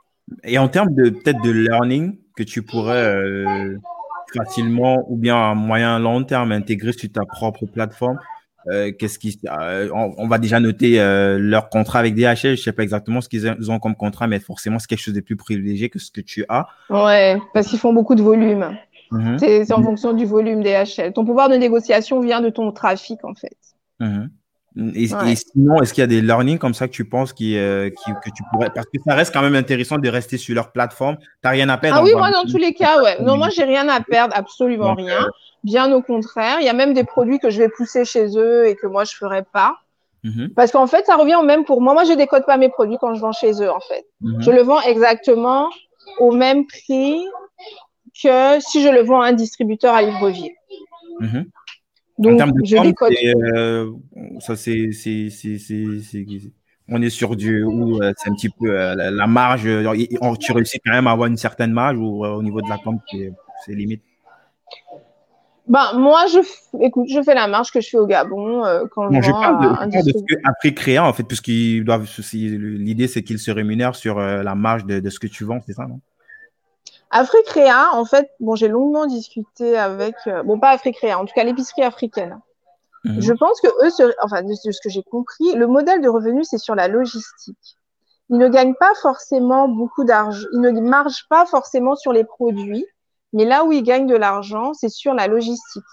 Et en termes de peut-être de learning que tu pourrais euh, facilement ou bien à moyen long terme intégrer sur ta propre plateforme, euh, qu'est-ce qui, euh, on, on va déjà noter euh, leur contrat avec D H L. Je sais pas exactement ce qu'ils ont comme contrat, mais forcément c'est quelque chose de plus privilégié que ce que tu as. Ouais, parce qu'ils font beaucoup de volume. Mhm. C'est, c'est en fonction du volume des H L. Ton pouvoir de négociation vient de ton trafic, en fait. Mhm. Et, et Ouais. sinon, est-ce qu'il y a des learnings comme ça que tu penses qui, euh, qui- que tu pourrais… Parce que ça reste quand même intéressant de rester sur leur plateforme. Tu n'as rien à perdre Ah en oui, vendant moi, dans tous sur les ta cas, ouais. plateforme. Non, moi, j'ai rien à perdre, absolument Donc, rien. Bien au contraire. Il y a même des produits que je vais pousser chez eux et que moi, je ferais pas. mhm, Parce qu'en fait, ça revient au même pour moi. Moi, je décode pas mes produits quand je vends chez eux, en fait. Je mhm, le vends exactement au même prix que si je le vends à un distributeur à Libreville. mhm. En Donc, termes de je com, décode. c'est, euh, ça, c'est, c'est, c'est, c'est, c'est- on est sur du où euh, c'est un petit peu euh, la, la marge. euh, et- et on- tu réussis quand même à avoir une certaine marge ou euh, au niveau de la com, c'est c'est limite. Ben, moi, je, f- écoute, je fais la marge que je fais au Gabon euh, quand je Non, je vends parle de, à je un parle de ce distributeur. que après créant, en fait, puisqu'ils doivent, si- l'idée, c'est qu'ils se rémunèrent sur euh, la marge de, de ce que tu vends, c'est ça, non? Africrea, en fait, bon, j'ai longuement discuté avec, euh, bon, pas Africrea, en tout cas l'épicerie africaine. Je Mhm. pense que eux, se- enfin, de, de ce que j'ai compris, le modèle de revenu, c'est sur la logistique. Ils ne gagnent pas forcément beaucoup d'argent, ils ne margent pas forcément sur les produits, mais là où ils gagnent de l'argent, c'est sur la logistique.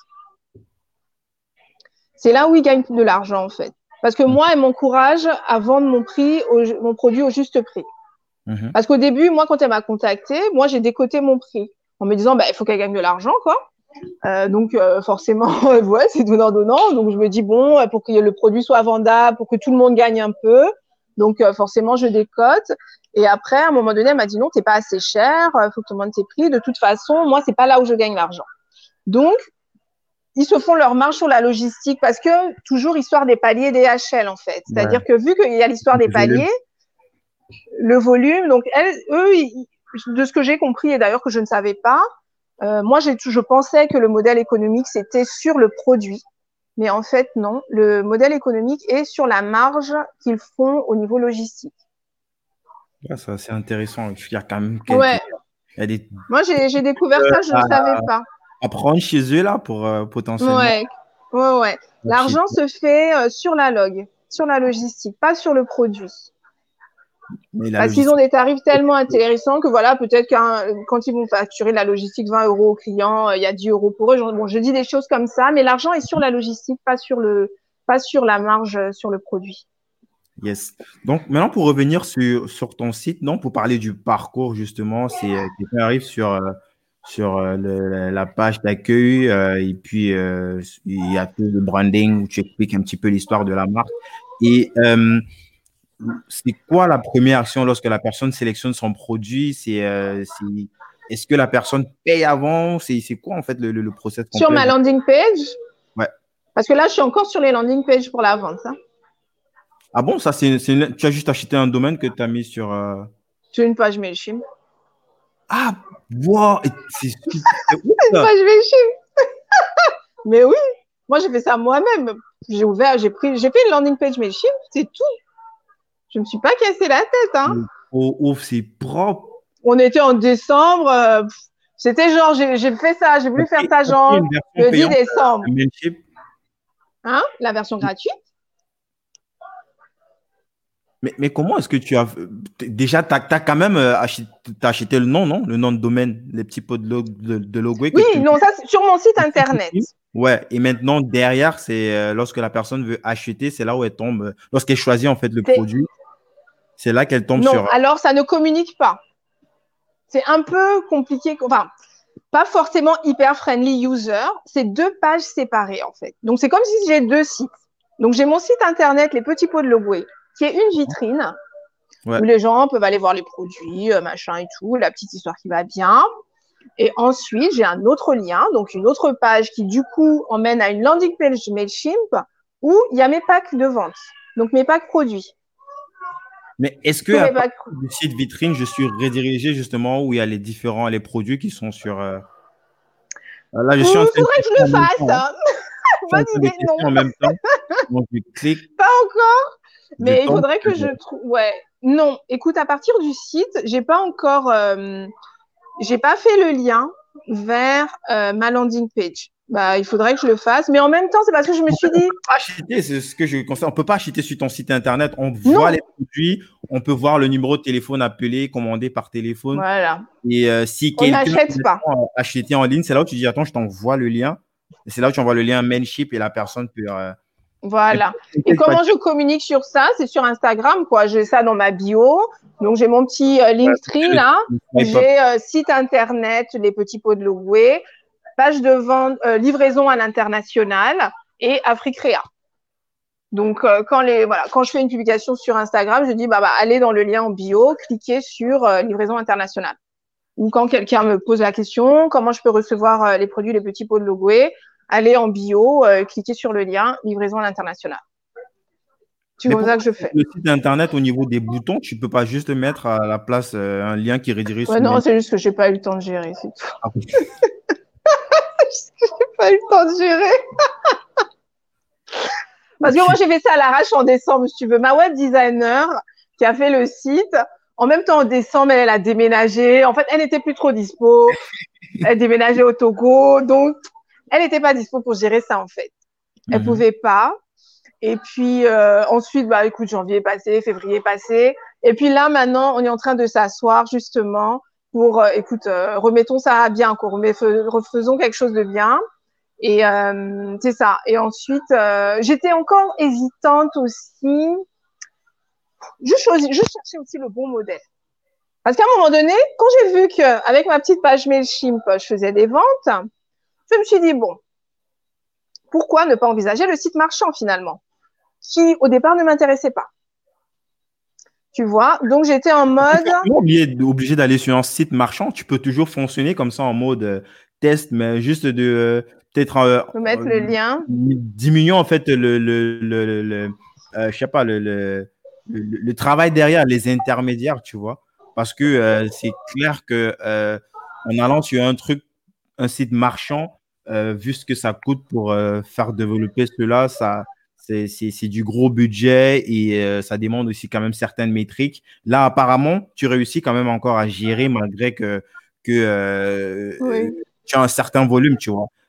C'est là où ils gagnent de l'argent, en fait. Parce que moi, elle m'encourage à vendre mon prix, au, mon produit au juste prix. Mhm. Parce qu'au début, moi, quand elle m'a contacté, moi, j'ai décoté mon prix en me disant, bah, il faut qu'elle gagne de l'argent, quoi. Euh, donc, euh, forcément, ouais, c'est donnant-donnant. Donc, je me dis, bon, pour que le produit soit vendable, pour que tout le monde gagne un peu. Donc, euh, forcément, je décote. Et après, à un moment donné, elle m'a dit, non, t'es pas assez cher, il faut que tu montes tes prix. De toute façon, moi, c'est pas là où je gagne l'argent. Donc, ils se font leur marge sur la logistique parce que toujours histoire des paliers des H L, en fait. Ouais, C'est-à-dire que vu qu'il y a l'histoire des le volume. paliers, le volume, donc elles, eux, ils, de ce que j'ai compris et d'ailleurs que je ne savais pas, euh, moi, j'ai, je pensais que le modèle économique, c'était sur le produit. Mais en fait, non. Le modèle économique est sur la marge qu'ils font au niveau logistique. Ouais, ça, c'est intéressant. Il y a quand même quelques… Ouais. Il y a des Moi, j'ai, j'ai découvert euh, ça, je ne à savais pas. à prendre chez eux là pour euh, potentiellement Ouais. Ouais, ouais. L'argent acheter. se fait euh, sur la log, sur la logistique, pas sur le produit. Mais la Parce qu'ils ont logistique. des tarifs tellement intéressants que voilà, peut-être que quand ils vont facturer de la logistique vingt euros aux clients, il y a dix euros pour eux. Bon, je dis des choses comme ça, mais l'argent est sur la logistique, pas sur le, pas sur la marge sur le produit. Yes. Donc, maintenant, pour revenir sur, sur ton site, non, pour parler du parcours, justement, c'est euh, quelqu'un arrive sur, euh, sur euh, le- la page d'accueil euh, et puis euh, il y a tout le branding où tu expliques un petit peu l'histoire de la marque. Et euh, c'est quoi la première action lorsque la personne sélectionne son produit? C'est, euh, c'est, est-ce que la personne paye avant? C'est, c'est quoi, en fait, le, le, le process Sur complet? ma landing page, Ouais. parce que là, je suis encore sur les landing pages pour la vente. Hein. Ah bon, ça, c'est, c'est une- tu as juste acheté un domaine que tu as mis sur… euh, J'ai une page Mailchimp. Ah, wow, et c'est super c'est ouf, Une ça. page Mailchimp. Mais oui, moi, j'ai fait ça moi-même. J'ai ouvert, j'ai pris, j'ai fait une landing page Mailchimp, c'est tout. Je me suis pas cassé la tête. Hein. Oh, ouf, c'est propre. On était en décembre. Euh, c'était genre, j'ai, j'ai fait ça, j'ai voulu faire Et ça t'as pris genre une version le dix payante décembre. de Mailchimp. Hein, la version gratuite. Mais, mais comment est-ce que tu as… Déjà, tu as, quand même euh, acheté, t'as acheté le nom, non? Le nom de domaine, les petits pots de, log- de, de logo que Oui, tu… non, ça, c'est sur mon site internet. Ouais, et maintenant, derrière, c'est euh, lorsque la personne veut acheter, c'est là où elle tombe. euh, Lorsqu'elle choisit, en fait, le C'est, produit, c'est là qu'elle tombe non, sur… alors ça ne communique pas. C'est un peu compliqué. Enfin, pas forcément hyper friendly user. C'est deux pages séparées, en fait. Donc, c'est comme si j'ai deux sites. Donc, j'ai mon site internet, les petits pots de Logway, qui est une vitrine Ouais. où les gens peuvent aller voir les produits, euh, machin et tout, la petite histoire qui va bien. Et ensuite, j'ai un autre lien, donc une autre page qui, du coup, emmène à une landing page Mailchimp où il y a mes packs de vente. Donc, mes packs produits. Mais est-ce que Tous à mes partir packs. du site vitrine, je suis redirigé justement où il y a les différents les produits qui sont sur… euh, Là, je Il suis en train de faudrait que tester je en le même fasse. temps, hein. Hein. Je suis en Bonne train de idée, non. tester en même temps. Donc, je clique, Pas encore. je Mais il tombe faudrait que sur… je trouve. Ouais. Non. Écoute, à partir du site, j'ai pas encore. Euh, j'ai pas fait le lien vers euh, ma landing page. Bah, il faudrait que je le fasse. Mais en même temps, c'est parce que je me En fait, suis on dit, peut pas acheter, c'est ce que je conseille. On peut pas acheter sur ton site internet. On voit non. les produits, on peut voir le numéro de téléphone appelé, commandé par téléphone. Voilà. Et euh, si On quelqu'un n'achète pas. a acheté en ligne, c'est là où tu dis, attends, je t'envoie le lien. Et c'est là où tu envoies le lien Mailchimp et la personne peut, euh, Voilà. Et comment je communique sur ça? C'est sur Instagram, quoi. J'ai ça dans ma bio. Donc, j'ai mon petit euh, Linktree, là. J'ai euh, site internet, les petits pots de Logoué, page de vente, euh, livraison à l'international et Africrea. Donc, euh, quand les, voilà, quand je fais une publication sur Instagram, je dis, bah, bah, allez dans le lien en bio, cliquez sur euh, livraison internationale. Ou quand quelqu'un me pose la question, comment je peux recevoir euh, les produits, les petits pots de Logoué, allez en bio, euh, cliquez sur le lien livraison à l'international. C'est comme ça que je fais. Le site internet, au niveau des boutons, tu peux pas juste mettre à la place euh, un lien qui redirige. Ouais, non, c'est juste que j'ai pas eu le temps de gérer, c'est tout. Ah, oui. J'ai pas eu le temps de gérer. Parce que moi, j'ai fait ça à l'arrache en décembre, si tu veux. Ma web designer qui a fait le site, en même temps, en décembre, elle, elle a déménagé. En fait, elle n'était plus trop dispo. Elle déménageait au Togo. Donc, elle n'était pas dispo pour gérer ça, en fait. Elle mm-hmm. pouvait pas. Et puis, euh, ensuite, bah, écoute, janvier est passé, février est passé. Et puis là, maintenant, on est en train de s'asseoir, justement, pour, euh, écoute, euh, remettons ça à bien, quoi. Refaisons quelque chose de bien. Et euh, c'est ça. Et ensuite, euh, j'étais encore hésitante aussi. Je, choisis, je cherchais aussi le bon modèle. Parce qu'à un moment donné, quand j'ai vu qu'avec ma petite page Mailchimp, je faisais des ventes, je me suis dit, bon, pourquoi ne pas envisager le site marchand finalement, qui au départ ne m'intéressait pas. Tu vois, donc j'étais en mode… Tu n'es pas obligé d'aller sur un site marchand, tu peux toujours fonctionner comme ça en mode euh, test, mais juste de… Euh, peut-être euh, mettre euh, le lien, diminuer en fait le le le, le euh, je sais pas le, le le le travail derrière les intermédiaires, tu vois, parce que euh, c'est clair que euh, en allant sur un truc, un site marchand, euh, vu ce que ça coûte pour euh, faire développer cela, ça c'est c'est c'est du gros budget et euh, ça demande aussi quand même certaines métriques. Là, apparemment, tu réussis quand même encore à gérer malgré que que euh, oui. tu as un certain volume, tu vois.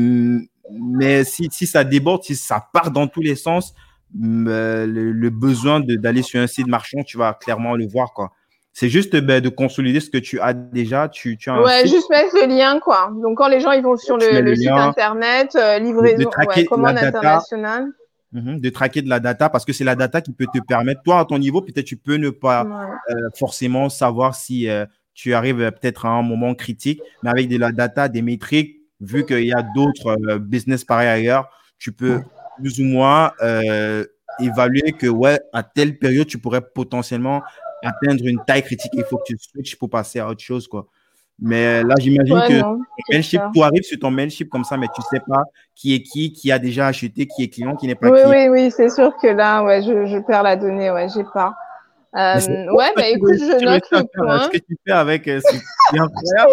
Mais si, si ça déborde, si ça part dans tous les sens, le, le besoin de, d'aller sur un site marchand, tu vas clairement le voir, quoi. C'est juste ben, de consolider ce que tu as déjà. Tu, tu as ouais, un site, juste mettre le lien, quoi. Donc, quand les gens ils vont sur le, le, le site lien, internet, euh, livraison, ouais, commande internationale. Mm-hmm, de traquer de la data, parce que c'est la data qui peut te permettre, toi, à ton niveau, peut-être tu peux ne pas ouais. euh, forcément savoir si euh, tu arrives euh, peut-être à un moment critique, mais avec de la data, des métriques, vu qu'il y a d'autres euh, business pareils ailleurs, tu peux plus ou moins euh, évaluer que, ouais, à telle période, tu pourrais potentiellement atteindre une taille critique. Il faut que tu switches pour passer à autre chose, quoi. Mais là, j'imagine ouais, que non, Mailchimp, tu arrives sur ton Mailchimp comme ça, mais tu ne sais pas qui est qui, qui a déjà acheté, qui est client, qui n'est pas oui, client. Oui, oui, c'est sûr que là, ouais, je, je perds la donnée, ouais, j'ai pas. Euh, ouais, bah écoute, je note le point. Ce que tu fais avec, euh, c'est incroyable.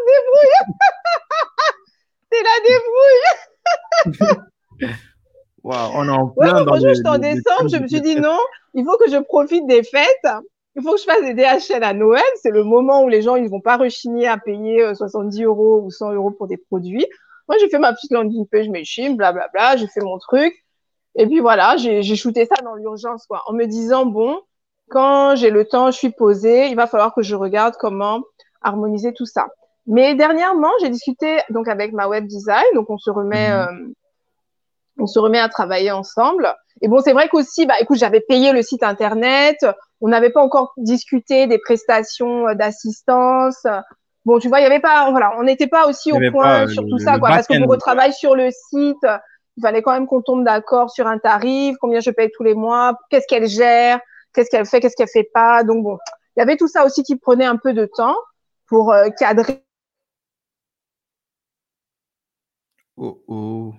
C'est la débrouille. Wow, on est en plein ouais, dans le, j'étais en décembre, je me suis dit non, il faut que je profite des fêtes. Il faut que je fasse des D H L à Noël. C'est le moment où les gens, ils ne vont pas rechigner à payer soixante-dix euros ou cent euros pour des produits. Moi, j'ai fait ma petite landing page Mailchimp, blablabla, j'ai fait mon truc. Et puis voilà, j'ai, j'ai shooté ça dans l'urgence, quoi, en me disant, bon, quand j'ai le temps, je suis posée, il va falloir que je regarde comment harmoniser tout ça. Mais dernièrement, j'ai discuté donc avec ma web design, donc on se remet, mm-hmm. euh, on se remet à travailler ensemble. Et bon, c'est vrai qu'aussi, bah, écoute, j'avais payé le site internet, on n'avait pas encore discuté des prestations d'assistance. Bon, tu vois, il y avait pas, voilà, on n'était pas aussi au point pas, sur le, tout ça, quoi, parce que pour retravailler sur le site, il fallait quand même qu'on tombe d'accord sur un tarif, combien je paye tous les mois, qu'est-ce qu'elle gère, qu'est-ce qu'elle fait, qu'est-ce qu'elle fait pas. Donc bon, il y avait tout ça aussi qui prenait un peu de temps pour euh, cadrer. Oh oh.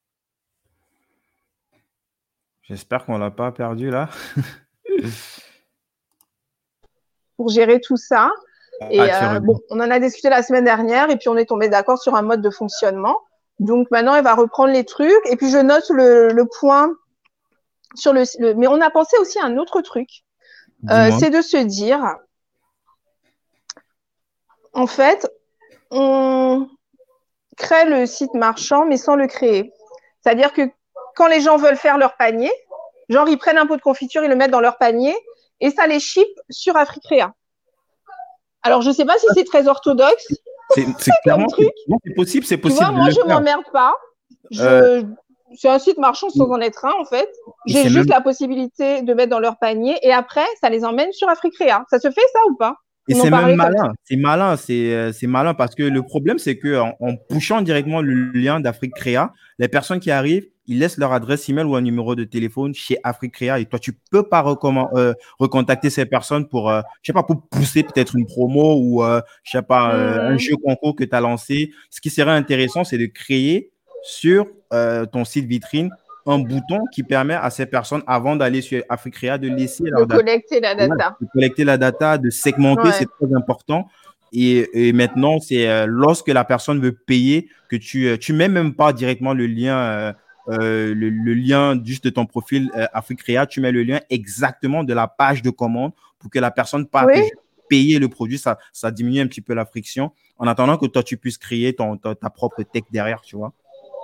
J'espère qu'on l'a pas perdu là. Pour gérer tout ça. Et ah, euh, bon, on en a discuté la semaine dernière et puis on est tombé d'accord sur un mode de fonctionnement. Donc maintenant, elle va reprendre les trucs et puis je note le, le point sur le, le. Mais on a pensé aussi à un autre truc. Euh, c'est de se dire, en fait, on crée le site marchand mais sans le créer. C'est-à-dire que quand les gens veulent faire leur panier, genre ils prennent un pot de confiture, ils le mettent dans leur panier et ça les ship sur Africrea. Alors, je ne sais pas si c'est très orthodoxe. C'est, c'est clairement truc. Non, c'est possible, c'est possible. Tu vois, moi, je ne m'emmerde pas. Je, euh, C'est un site marchand sans en être un, en fait. Et J'ai c'est juste même la possibilité de mettre dans leur panier et après, ça les emmène sur Africrea. Ça se fait, ça, ou pas? Et On en c'est même parlait comme ça. malin, c'est malin, c'est euh, c'est malin parce que le problème, c'est que en, en pushant directement le lien d'Afrique Créa, les personnes qui arrivent, ils laissent leur adresse email ou un numéro de téléphone chez Afrique Créa et toi, tu peux pas recommen- euh, recontacter ces personnes pour, euh, je sais pas, pour pousser peut-être une promo ou, euh, je sais pas, euh, un Mhm. jeu concours que tu as lancé. Ce qui serait intéressant, c'est de créer sur euh, ton site vitrine un bouton qui permet à ces personnes, avant d'aller sur Afrique Créa, de laisser De leur data. collecter la Ouais, data. de collecter la data, de segmenter, Ouais. c'est très important. Et, et maintenant, c'est euh, lorsque la personne veut payer que tu euh, tu mets même pas directement le lien euh, euh, le, le lien juste de ton profil euh, Africrea, tu mets le lien exactement de la page de commande pour que la personne parte Oui. et juste payer le produit. Ça, ça diminue un petit peu la friction en attendant que toi, tu puisses créer ton, ta, ta propre tech derrière, tu vois.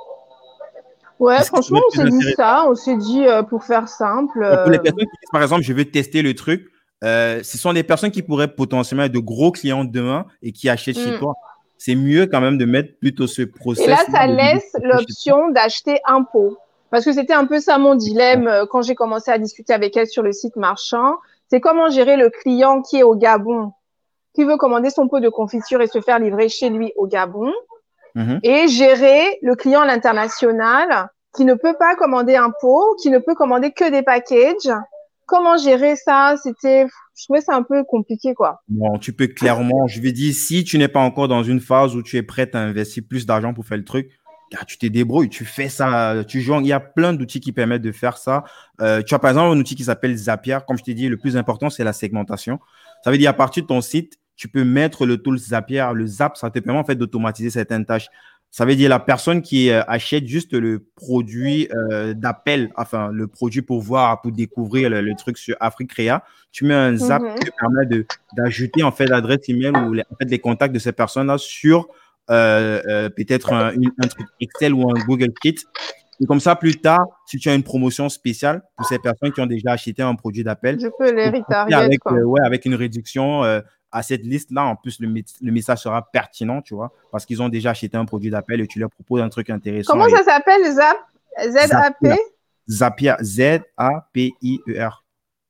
C'est Ouais, ce qui franchement, serait on plus s'est dit intéressant. ça. On s'est dit, euh, pour faire simple, Donc, pour les euh, personnes qui disent, par exemple, je veux tester le truc, euh, ce sont des personnes qui pourraient potentiellement être de gros clients demain et qui achètent chez hmm. toi. C'est mieux quand même de mettre plutôt ce Et là, process ça de laisse négociation chez toi. l'option d'acheter un pot. Parce que c'était un peu ça mon dilemme euh, quand j'ai commencé à discuter avec elle sur le site marchand. C'est comment gérer le client qui est au Gabon, qui veut commander son pot de confiture et se faire livrer chez lui au Gabon, Mhm. et gérer le client à l'international qui ne peut pas commander un pot, qui ne peut commander que des packages. Comment gérer ça? C'était, je trouvais ça un peu compliqué, quoi. Bon, tu peux clairement, je vais dire, si tu n'es pas encore dans une phase où tu es prête à investir plus d'argent pour faire le truc, gars, tu te débrouilles, tu fais ça, tu joues. Il y a plein d'outils qui permettent de faire ça. Euh, tu as par exemple un outil qui s'appelle Zapier. Comme je t'ai dit, le plus important, c'est la segmentation. Ça veut dire à partir de ton site, tu peux mettre le tool Zapier. Le Zap, ça te permet en fait d'automatiser certaines tâches. Ça veut dire la personne qui euh, achète juste le produit euh, d'appel, enfin le produit pour voir, pour découvrir le, le truc sur Africrea, tu mets un Zap Mhm. qui te permet de d'ajouter en fait l'adresse email ou les, en fait, les contacts de ces personnes-là sur euh, euh, peut-être un, une- un truc Excel ou un Google Sheet. Et comme ça, plus tard, si tu as une promotion spéciale pour ces personnes qui ont déjà acheté un produit d'appel, Je peux tu les peux passer retarget, avec, quoi. euh, ouais, avec une réduction euh, à cette liste-là. En plus, le, le message sera pertinent, tu vois, parce qu'ils ont déjà acheté un produit d'appel et tu leur proposes un truc intéressant. Comment Et ça s'appelle, Zap? Zapier, Z A P? Zapier, Z A P I E R.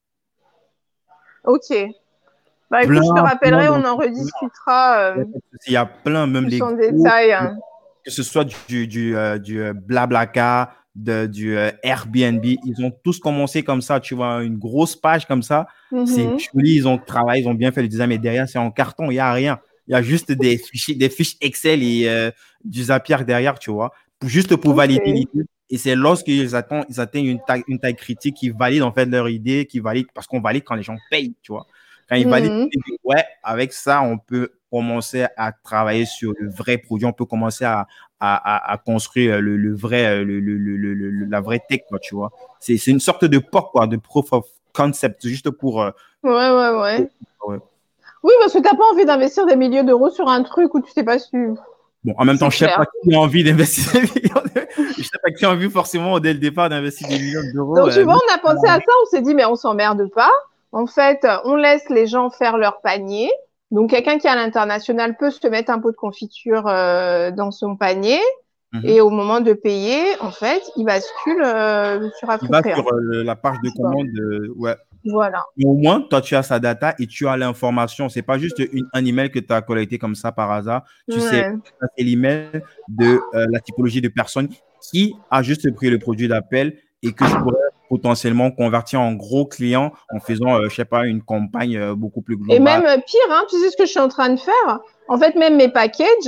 Ok. Bah écoute, je te Plein, plein rappellerai, on en d'entreprises. rediscutera Il y a euh, pas de souci. Il y a plein, même plus les en gros, détail, hein. que ce soit du, du, euh, du euh, Blablacar, de, du euh, Airbnb, ils ont tous commencé comme ça, tu vois, une grosse page comme ça. C'est Mhm. joli, ils ont travaillé, ils ont bien fait le design, mais derrière, c'est en carton, il n'y a rien. Il y a juste des fichiers, des fiches Excel et euh, du Zapier derrière, tu vois, pour, juste pour Ok. valider l'idée. Et c'est lorsqu'ils atteignent, ils atteignent une taille, une taille critique qui valide en fait leur idée, qui valide, parce qu'on valide quand les gens payent, tu vois. Quand ils valident, Mhm. ils disent, ouais, avec ça, on peut commencer à travailler sur le vrai produit, on peut commencer à, à, à, à construire le, le vrai, le, le, le, le, la vraie tech, quoi, tu vois. C'est, c'est une sorte de P O C, quoi, de proof of concept, juste pour. Euh, Ouais, ouais, ouais. ouais. Oui, parce que t'as pas envie d'investir des milliers d'euros sur un truc où tu sais pas si... Bon, en même temps, C'est je sais pas clair. qui a envie d'investir des millions de... Je sais pas qui a envie forcément dès le départ d'investir des millions d'euros. Donc, tu Euh, vois, même on a pensé à ça, on s'est dit, mais on s'emmerde pas. En fait, on laisse les gens faire leur panier. Donc, quelqu'un qui est à l'international peut se mettre un pot de confiture euh, dans son panier. Mhm. Et au moment de payer, en fait, il bascule euh, sur Il va Africrea. sur euh, la page de Tu vois. commande. Euh, ouais. Voilà. Mais au moins, toi, tu as sa data et tu as l'information. C'est pas juste une, un email que tu as collecté comme ça par hasard. Tu sais, Ouais. ça, c'est l'email de euh, la typologie de personne qui a juste pris le produit d'appel et que je pourrais potentiellement convertir en gros client en faisant, euh, je sais pas, une campagne euh, beaucoup plus Et globale. même pire, hein, tu sais ce que je suis en train de faire? En fait, même mes packages,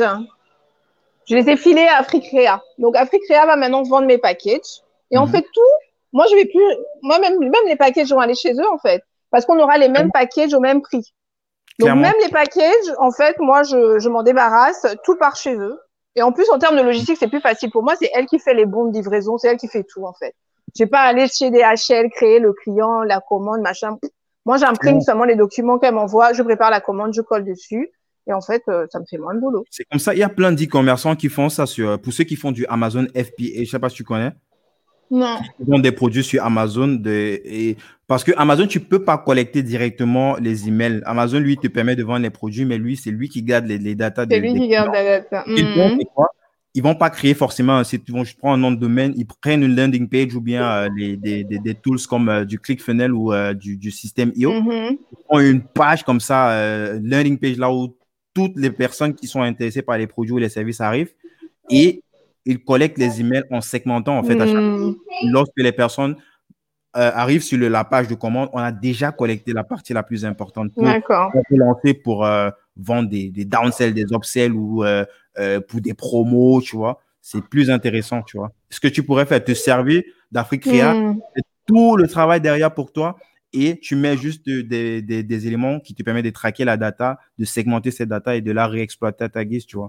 je les ai filés à Africrea. Donc, Africrea va maintenant vendre mes packages. Et en Mhm. fait, tout, moi, je vais plus, moi, même, même les packages vont aller chez eux, en fait. Parce qu'on aura les mêmes Clairement, packages au même prix. Donc, clairement. même les packages, en fait, moi, je, je m'en débarrasse, tout part chez eux. Et en plus, en termes de logistique, c'est plus facile pour moi. C'est elle qui fait les bons de livraison. C'est elle qui fait tout, en fait. Je vais pas aller chez D H L, créer le client, la commande, machin. Moi, j'imprime clairement. seulement les documents qu'elle m'envoie. Je prépare la commande, je colle dessus. Et en fait, euh, ça me fait moins de boulot. C'est comme ça. Il y a plein d'e-commerçants qui font ça sur, pour ceux qui font du Amazon F B A. Je sais pas si tu connais. Non. Ils vendent des produits sur Amazon de, et, parce que Amazon, tu peux pas collecter directement les emails. Amazon, lui, te permet de vendre les produits, mais lui, c'est lui qui garde les, les datas C'est de- lui des qui garde clients. la data. Ce qu'ils font, Mmh. c'est quoi? ils vont pas créer forcément un site. Ils vont, je prends un nom de domaine, ils prennent une landing page ou bien euh, les, des, des, des tools comme euh, du ClickFunnels ou euh, du, du système I O. Mhm. Ils font une page comme ça, euh, landing page là où toutes les personnes qui sont intéressées par les produits ou les services arrivent et ils collectent les emails en segmentant en fait à chaque Mhm. lorsque les personnes euh, arrive sur le, la page de commande, on a déjà collecté la partie la plus importante pour D'accord. pour lancer pour euh, vendre des, des downsells, des upsells ou euh, euh, pour des promos, tu vois. C'est plus intéressant, tu vois. Ce que tu pourrais faire, te servir d'Afrique Créa, Mhm. tout le travail derrière pour toi et tu mets juste des, des, des éléments qui te permettent de traquer la data, de segmenter cette data et de la réexploiter à ta guise, tu vois.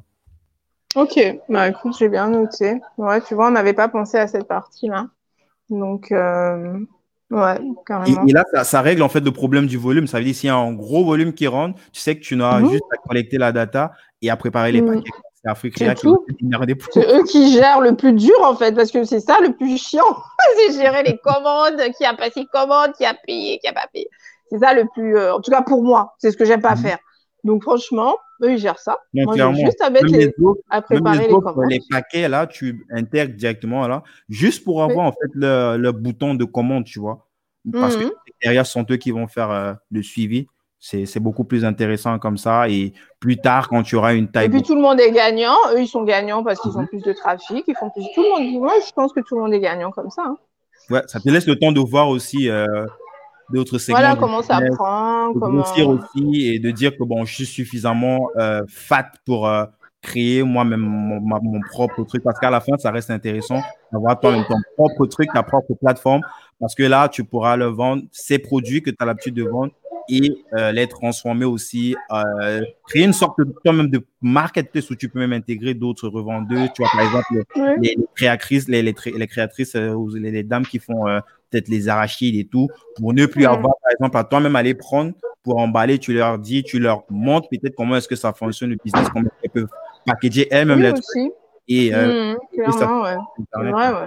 Ok, bah écoute, j'ai bien noté. Ouais, tu vois, on n'avait pas pensé à cette partie-là. Donc, euh, ouais, Et, carrément. et là, ça, ça règle en fait le problème du volume. Ça veut dire s'il y a un gros volume qui rentre, tu sais que tu n'auras Mhm. juste à collecter la data et à préparer les Mhm. paquets. C'est Afrique C'est Réa qui va tout. te démerder C'est pour. eux qui gèrent le plus dur, en fait, parce que c'est ça le plus chiant. C'est gérer les commandes, qui a passé commande, qui a payé, qui a pas payé. C'est ça le plus, euh, en tout cas pour moi, c'est ce que j'aime pas Mhm. faire. Donc, franchement, eux, ils gèrent ça. Non, Moi, j'ai clairement. juste à mettre Même les les, autres, à même les préparer les autres, commandes. les paquets, là, tu intègres directement là, juste pour Oui. avoir en fait le, le bouton de commande, tu vois. Parce que Mhm. derrière, ce sont eux qui vont faire euh, le suivi. C'est, c'est beaucoup plus intéressant comme ça. Et plus tard, quand tu auras une Et taille puis beaucoup. tout le monde est gagnant. Eux, ils sont gagnants parce qu'ils ont Mhm. plus de trafic, ils font plus. Tout le monde. Moi, je pense que tout le monde est gagnant comme ça, hein. Ouais, ça te laisse le temps de voir aussi euh, d'autres segments Voilà du comment ça business, prend, de grossir comment. aussi et de dire que bon, je suis suffisamment euh, fat pour euh, créer moi-même mon, ma- mon propre truc. Parce qu'à la fin, ça reste intéressant d'avoir toi-même ton propre truc, ta propre plateforme. Parce que là, tu pourras le vendre, ces produits que tu as l'habitude de vendre et euh, les transformer aussi, euh, créer une sorte de toi-même de marketplace où tu peux même intégrer d'autres revendeurs. Tu vois, par exemple, Oui. les, les créatrices, les, les, tré- les créatrices euh, ou les, les dames qui font euh, peut-être les arachides et tout, pour ne plus Mm. avoir, par exemple, à toi-même aller prendre pour emballer, tu leur dis, tu leur montres peut-être comment est-ce que ça fonctionne le business, comment elles peuvent packager elles-mêmes Oui les trucs aussi. et euh, Mm, et ça sur clairement, ouais. C'est Internet, vrai, quoi. ouais.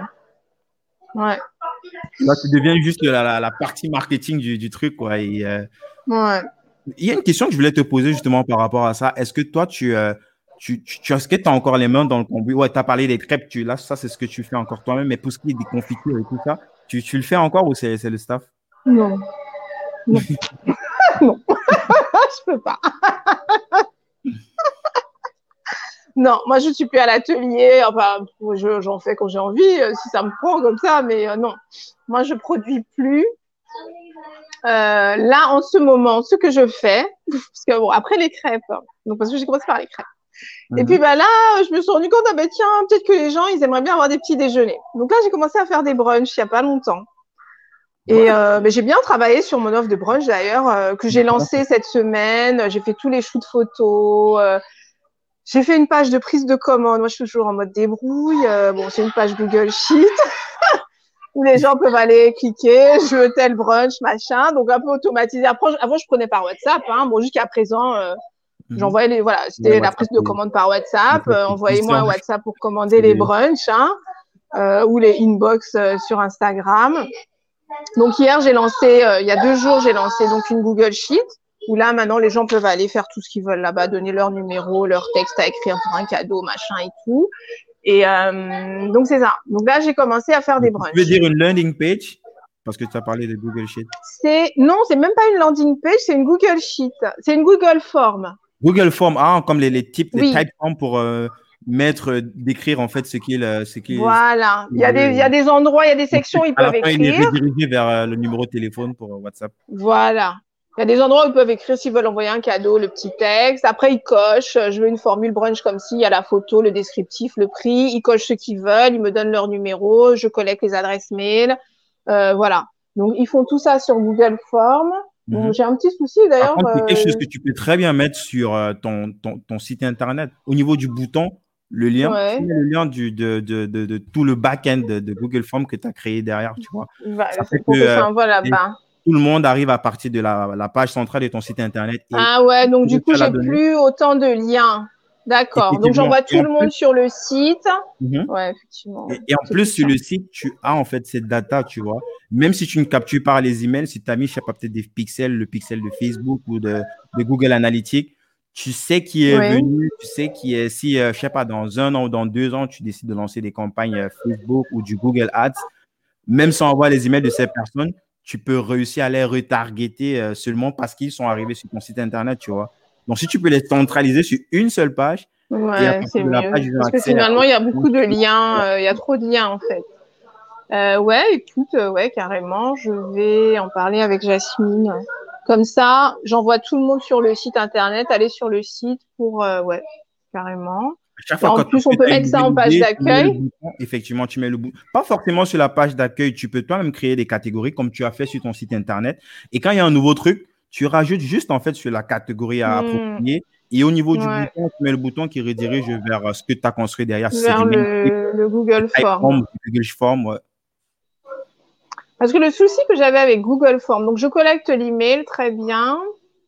Ouais. Là, tu deviens juste la, la, la partie marketing du, du truc, quoi. Et, euh, Ouais. il y a une question que je voulais te poser justement par rapport à ça. Est-ce que toi, tu, euh, tu, tu, tu- est-ce que tu as encore les mains dans le cambouis? Ouais, tu as parlé des crêpes, tu, là, ça, c'est ce que tu fais encore toi-même, mais pour ce qui est des confitures et tout ça, tu, tu le fais encore ou c'est c'est le staff? Non. Non. Non. Je peux pas. Non, moi je suis plus à l'atelier. Enfin, je- j'en fais quand j'ai envie, euh, si ça me prend comme ça, mais euh, non. Moi, je produis plus. Euh, là, en ce moment, ce que je fais, parce que bon, après les crêpes, hein, donc parce que j'ai commencé par les crêpes. Et puis Mhm. bah là, je me suis rendu compte, ah bah tiens, peut-être que les gens, ils aimeraient bien avoir des petits déjeuners. Donc là, j'ai commencé à faire des brunchs il y a pas longtemps. Et Ouais. euh, bah, j'ai bien travaillé sur mon offre de brunch d'ailleurs, euh, que j'ai lancée cette semaine. J'ai fait tous les shoots photos. Euh, j'ai fait une page de prise de commande. Moi, je suis toujours en mode débrouille. Euh, bon, c'est une page Google Sheet où les gens peuvent aller cliquer, je veux tel brunch, machin. Donc un peu automatisé. Après, avant, je prenais par WhatsApp. Hein. Bon, jusqu'à présent, euh, Mhm. j'envoyais les, voilà, Ouais, c'était la WhatsApp, prise de c'est commande par WhatsApp. WhatsApp, Euh, c'est envoyez-moi un puissant. WhatsApp pour commander C'est les le- brunchs, hein, euh, ou les inbox euh, sur Instagram. Donc hier, j'ai lancé, euh, il y a deux jours, j'ai lancé donc une Google Sheet où là, maintenant, les gens peuvent aller faire tout ce qu'ils veulent là-bas, donner leur numéro, leur texte à écrire pour un cadeau, machin et tout. Et euh, donc, c'est ça. Donc là, j'ai commencé à faire des Tu veux brunchs. dire une landing page? Parce que tu as parlé de Google Sheet. C'est, non, c'est même pas une landing page, c'est une Google Sheet. C'est une Google Form. Google Form, ah, comme les, les types, les Oui, type forms pour euh, mettre, euh, décrire en fait ce qu'il euh, ce qu'il voilà. Il il y a veut. des, il y a des endroits, il y a des Et sections où ils à la peuvent fin, il est écrire. redirigé vers euh, le numéro de téléphone pour euh, WhatsApp. Voilà. Il y a des endroits où ils peuvent écrire s'ils veulent envoyer un cadeau, le petit texte. Après, ils cochent. Je veux une formule brunch comme ci. Il y a la photo, le descriptif, le prix. Ils cochent ce qu'ils veulent. Ils me donnent leur numéro. Je collecte les adresses mail. Euh, voilà. Donc, ils font tout ça sur Google Form. Bon, Mhm. j'ai un petit souci Par d'ailleurs. contre, c'est quelque chose Euh... que tu peux très bien mettre sur euh, ton, ton, ton site internet. Au niveau du bouton, le lien, tu Ouais. mets le lien du, de, de, de, de tout le back-end de, de Google Form que tu as créé derrière, tu vois. Bah, Ça fait c'est que pour que euh, ça envoie là-bas. tout le monde arrive à partir de la, la page centrale de ton site internet et Ah ouais. Donc, du tu coup, as la j'ai donnée. plus autant de liens. D'accord. Donc, Effectivement. j'envoie Et tout en le plus, monde sur le site. mhm. Ouais, effectivement. Et, et en C'est plus, plus sur le simple. site, tu as en fait cette data, tu vois. Même si tu ne captures pas les emails, si tu as mis, je sais pas, peut-être des pixels, le pixel de Facebook ou de, de Google Analytics, tu sais qui est Oui. venu, tu sais qui est, si, euh, je sais pas, dans un an ou dans deux ans, tu décides de lancer des campagnes euh, Facebook ou du Google Ads, même sans avoir les emails de ces personnes, tu peux réussir à les retargeter euh, seulement parce qu'ils sont arrivés sur ton site Internet, tu vois. Donc, si tu peux les centraliser sur une seule page et à Ouais, partir c'est de la mieux. page, ils ont Parce que accès à... finalement, il y a beaucoup de liens, euh, il y a trop de liens en fait. Euh, ouais, écoute, euh, ouais, carrément, je vais en parler avec Jasmine. Comme ça, j'envoie tout le monde sur le site internet, aller sur le site pour, euh, ouais, carrément. À chaque Et fois en quand plus, on tu peut as une mettre ça nouvelle en page idée, tu mets le d'accueil. bouton. Effectivement, tu mets le bouton. Pas forcément sur la page d'accueil. Tu peux toi-même créer des catégories comme tu as fait sur ton site Internet. Et quand il y a un nouveau truc, tu rajoutes juste en fait sur la catégorie à Hmm, approprier. Et au niveau du ouais, bouton, tu mets le bouton qui redirige vers euh, ce que tu as construit derrière. Si c'est vers du mail, le, le Google Typeform, Form. du Google Form. Ouais. Parce que le souci que j'avais avec Google Form, donc je collecte l'email, très bien.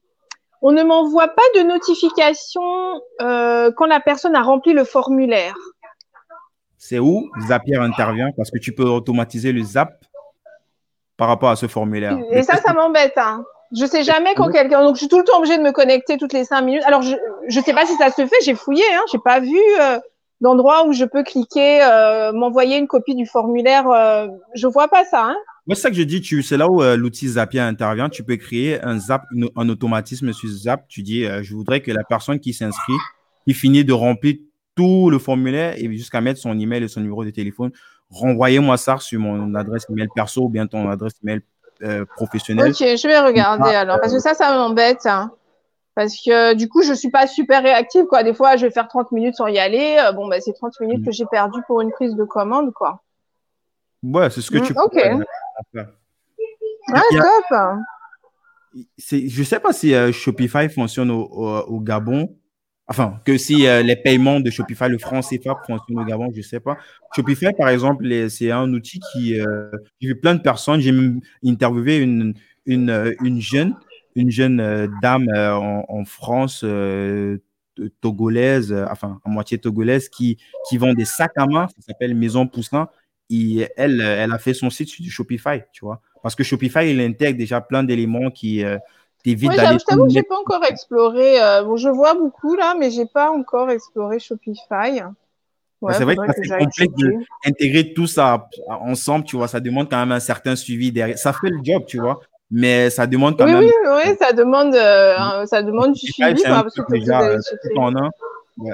On ne m'envoie pas de notification euh, quand la personne a rempli le formulaire. C'est où Zapier intervient parce que tu peux automatiser le zap par rapport à ce formulaire. Et Les ça, ça personnes- m'embête. Hein. Je sais jamais quand quelqu'un. Donc, je suis tout le temps obligée de me connecter toutes les cinq minutes. Alors, je je sais pas si ça se fait. J'ai fouillé. Hein. J'ai pas vu euh, d'endroit où je peux cliquer, euh, m'envoyer une copie du formulaire. Euh, je vois pas ça. Hein. Moi, c'est ça que je dis, tu, c'est là où euh, l'outil Zapier intervient. Tu peux créer un zap, une- un automatisme sur Zap. Tu dis, euh, je voudrais que la personne qui s'inscrit, qui finit de remplir tout le formulaire et jusqu'à mettre son email et son numéro de téléphone, renvoyez-moi ça sur mon adresse email perso ou bien ton adresse email euh, professionnelle. Ok, je vais regarder alors parce que ça, ça m'embête. Hein. Parce que du coup, je suis pas super réactive. Quoi. Des fois, je vais faire trente minutes sans y aller. Euh, bon, bah, c'est trente minutes que j'ai perdu pour une prise de commande. Quoi. Ouais, c'est ce que Mm, tu ok. pourrais euh, faire. Il y a- Ah, il y a- top. c'est- je ne sais pas si euh, Shopify fonctionne au, au- au Gabon. Enfin, que si euh, les paiements de Shopify, le franc C F A fonctionne au Gabon, je ne sais pas. Shopify, par exemple, les- c'est un outil qui... euh, j'ai vu plein de personnes. J'ai même interviewé une, une, euh, une jeune, une jeune euh, dame euh, en, en France, euh, t- togolaise, euh, enfin, à moitié togolaise, qui, qui vend des sacs à main. Ça s'appelle Maison Poussin. Et elle, euh, elle a fait son site sur du Shopify, tu vois. Parce que Shopify, il intègre déjà plein d'éléments qui euh, t'évitent Oui, d'aller j'avoue, je tout t'avoue que j'ai mettre. pas encore exploré. Euh, bon, je vois beaucoup là, mais j'ai pas encore exploré Shopify. Ben, Ouais, c'est vrai que faudrait c'est que assez j'aille complexe checker. d'intégrer tout ça ensemble, tu vois. Ça demande quand même un certain suivi derrière. Ça fait le job, tu vois, mais ça demande quand Oui, oui, même. oui, ça demande, euh, un- ça demande du Shopify, suivi, c'est un quoi, parce que truc tu es obligé déjà d'aller euh, tout checker. en un. Ouais.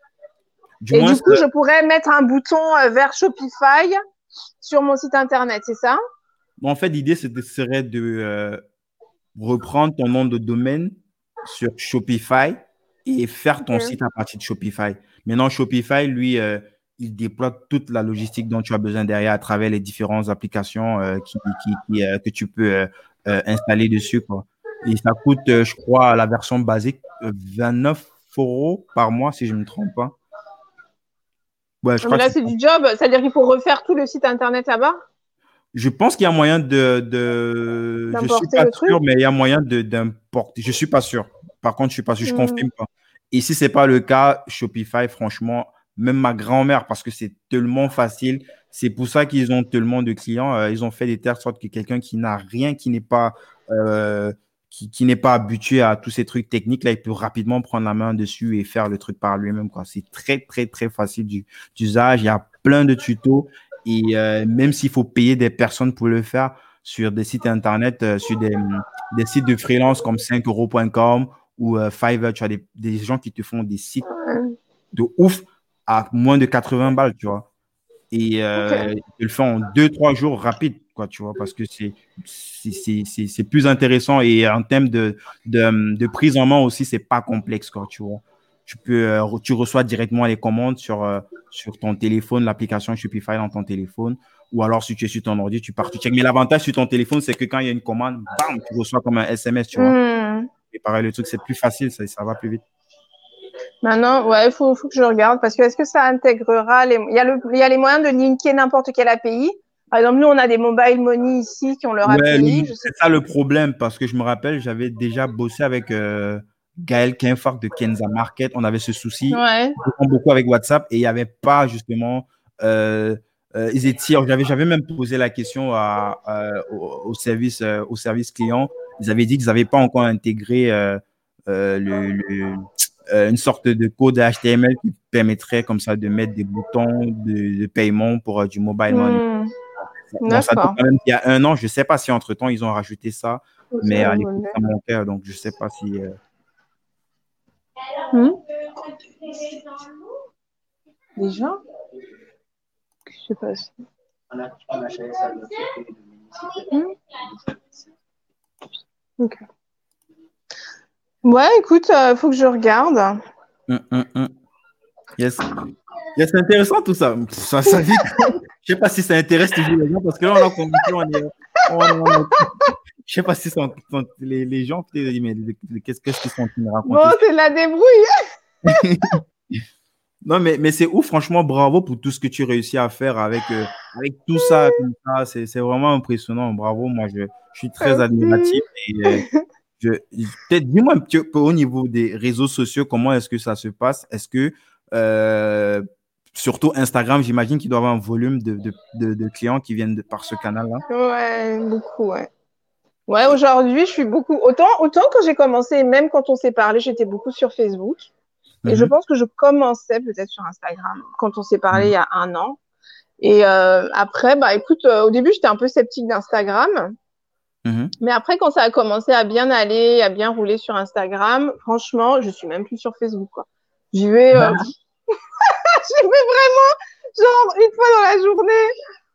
Du Et moins, du coup, je pourrais mettre un bouton euh, vers Shopify sur mon site internet, c'est ça? en fait, l'idée c'est de- serait de euh, reprendre ton nom de domaine sur Shopify et faire ton Ok. site à partir de Shopify. Maintenant, Shopify, lui, euh, il déploie toute la logistique dont tu as besoin derrière à travers les différentes applications euh, qui, qui, qui, euh, que tu peux euh, euh, installer dessus, quoi. Et ça coûte, euh, je crois, la version basique, euh, vingt-neuf euros par mois, si je ne me trompe pas. Ouais, je Ah, mais crois que là, c'est c'est ça. du job, c'est-à-dire qu'il faut refaire tout le site internet là-bas, Je pense qu'il y a moyen de, de... Je suis d'importer pas le sûr, truc. mais il y a moyen de d'importer. Je suis pas sûr. Par contre, je suis pas sûr. Je Hmm. confirme pas. Et si c'est pas le cas, Shopify, franchement, même ma grand-mère, parce que c'est tellement facile, c'est pour ça qu'ils ont tellement de clients. Euh, ils ont fait des telle sorte que quelqu'un qui n'a rien, qui n'est pas euh, qui, qui n'est pas habitué à tous ces trucs techniques, là, il peut rapidement prendre la main dessus et faire le truc par lui-même, quoi. C'est très, très, très facile du- d'usage. Il y a plein de tutos. Et euh, même s'il faut payer des personnes pour le faire sur des sites internet, euh, sur des, des sites de freelance comme cinq euros point com ou euh, Fiverr, tu as des, des gens qui te font des sites Ouais. de ouf à moins de quatre-vingts balles, tu vois. Et Ok. euh, ils te le font en deux, trois jours rapide, quoi, tu vois, parce que c'est c'est c'est- c'est- c'est plus intéressant et en termes de, de, de prise en main aussi, c'est pas complexe, quoi, tu vois. Tu peux, euh, re- tu reçois directement les commandes sur, euh, sur ton téléphone, l'application Shopify dans ton téléphone, ou alors si tu es sur ton ordi, tu pars, tu check. Mais l'avantage sur ton téléphone, c'est que quand il y a une commande, bam, tu reçois comme un S M S, tu vois. Hmm. Et pareil, le truc, c'est plus facile, ça, ça va plus vite. Maintenant, ouais, il faut, faut que je regarde parce que est-ce que ça intégrera les, il y a le, il y a les moyens de linker n'importe quel A P I. Par exemple, nous, on a des mobile money ici qui ont leur Ouais, le- A P I. Je sais c'est ça le problème parce que je me rappelle, j'avais déjà bossé avec euh, Gaël Kinfak de Kenza Market. On avait ce souci Ouais. beaucoup avec WhatsApp et il n'y avait pas justement. Euh, euh, ils étaient, j'avais, j'avais même posé la question à, à- au, au service, euh, au service client. Ils avaient dit qu'ils n'avaient pas encore intégré euh, euh, le, le, euh, une sorte de code H T M L qui permettrait comme ça de mettre des boutons de, de paiement pour euh, du mobile money. Hmm, Bon, ça date d'accord. quand même il y a un an. Je ne sais pas si entre-temps, ils ont rajouté ça, mais à l'époque, Hmm. ça manquait. Donc, je ne sais pas si… euh, Déjà? Je sais pas. Hmm. Ok. Ouais, écoute, euh, faut que je regarde. hum, hum, hum. Yes. Yes, c'est intéressant tout ça. Ça, ça vite. Je ne sais pas si ça intéresse toujours les gens parce que là, on a compris, on est… on- on- je sais pas si sont, sont- les, les gens, peut-être, ils disent, mais qu'est-ce qu'est-ce qu'ils sont en train de Bon, raconter? c'est de la débrouille. Non, mais, mais c'est ouf, franchement, bravo pour tout ce que tu réussis à faire avec, euh, avec tout ça, comme ça. C'est, c'est vraiment impressionnant. Bravo, moi, je, je suis très Merci. admiratif. Et, euh, je, peut-être, dis-moi un petit peu au niveau des réseaux sociaux, comment est-ce que ça se passe? Est-ce que, euh, surtout Instagram, j'imagine qu'il doit y avoir un volume de, de, de, de clients qui viennent de, par ce canal-là. Ouais, beaucoup, ouais. Ouais, aujourd'hui, je suis beaucoup. Autant, autant quand j'ai commencé, même quand on s'est parlé, j'étais beaucoup sur Facebook. Et je Mhm, pense que je commençais peut-être sur Instagram quand on s'est parlé il mhm, y a un an. Et euh, après, bah écoute, euh, au début, j'étais un peu sceptique d'Instagram. mhm. Mais après, quand ça a commencé à bien aller, à bien rouler sur Instagram, franchement, je suis même plus sur Facebook, quoi. J'y vais, euh, j'y vais vraiment, genre, une fois dans la journée.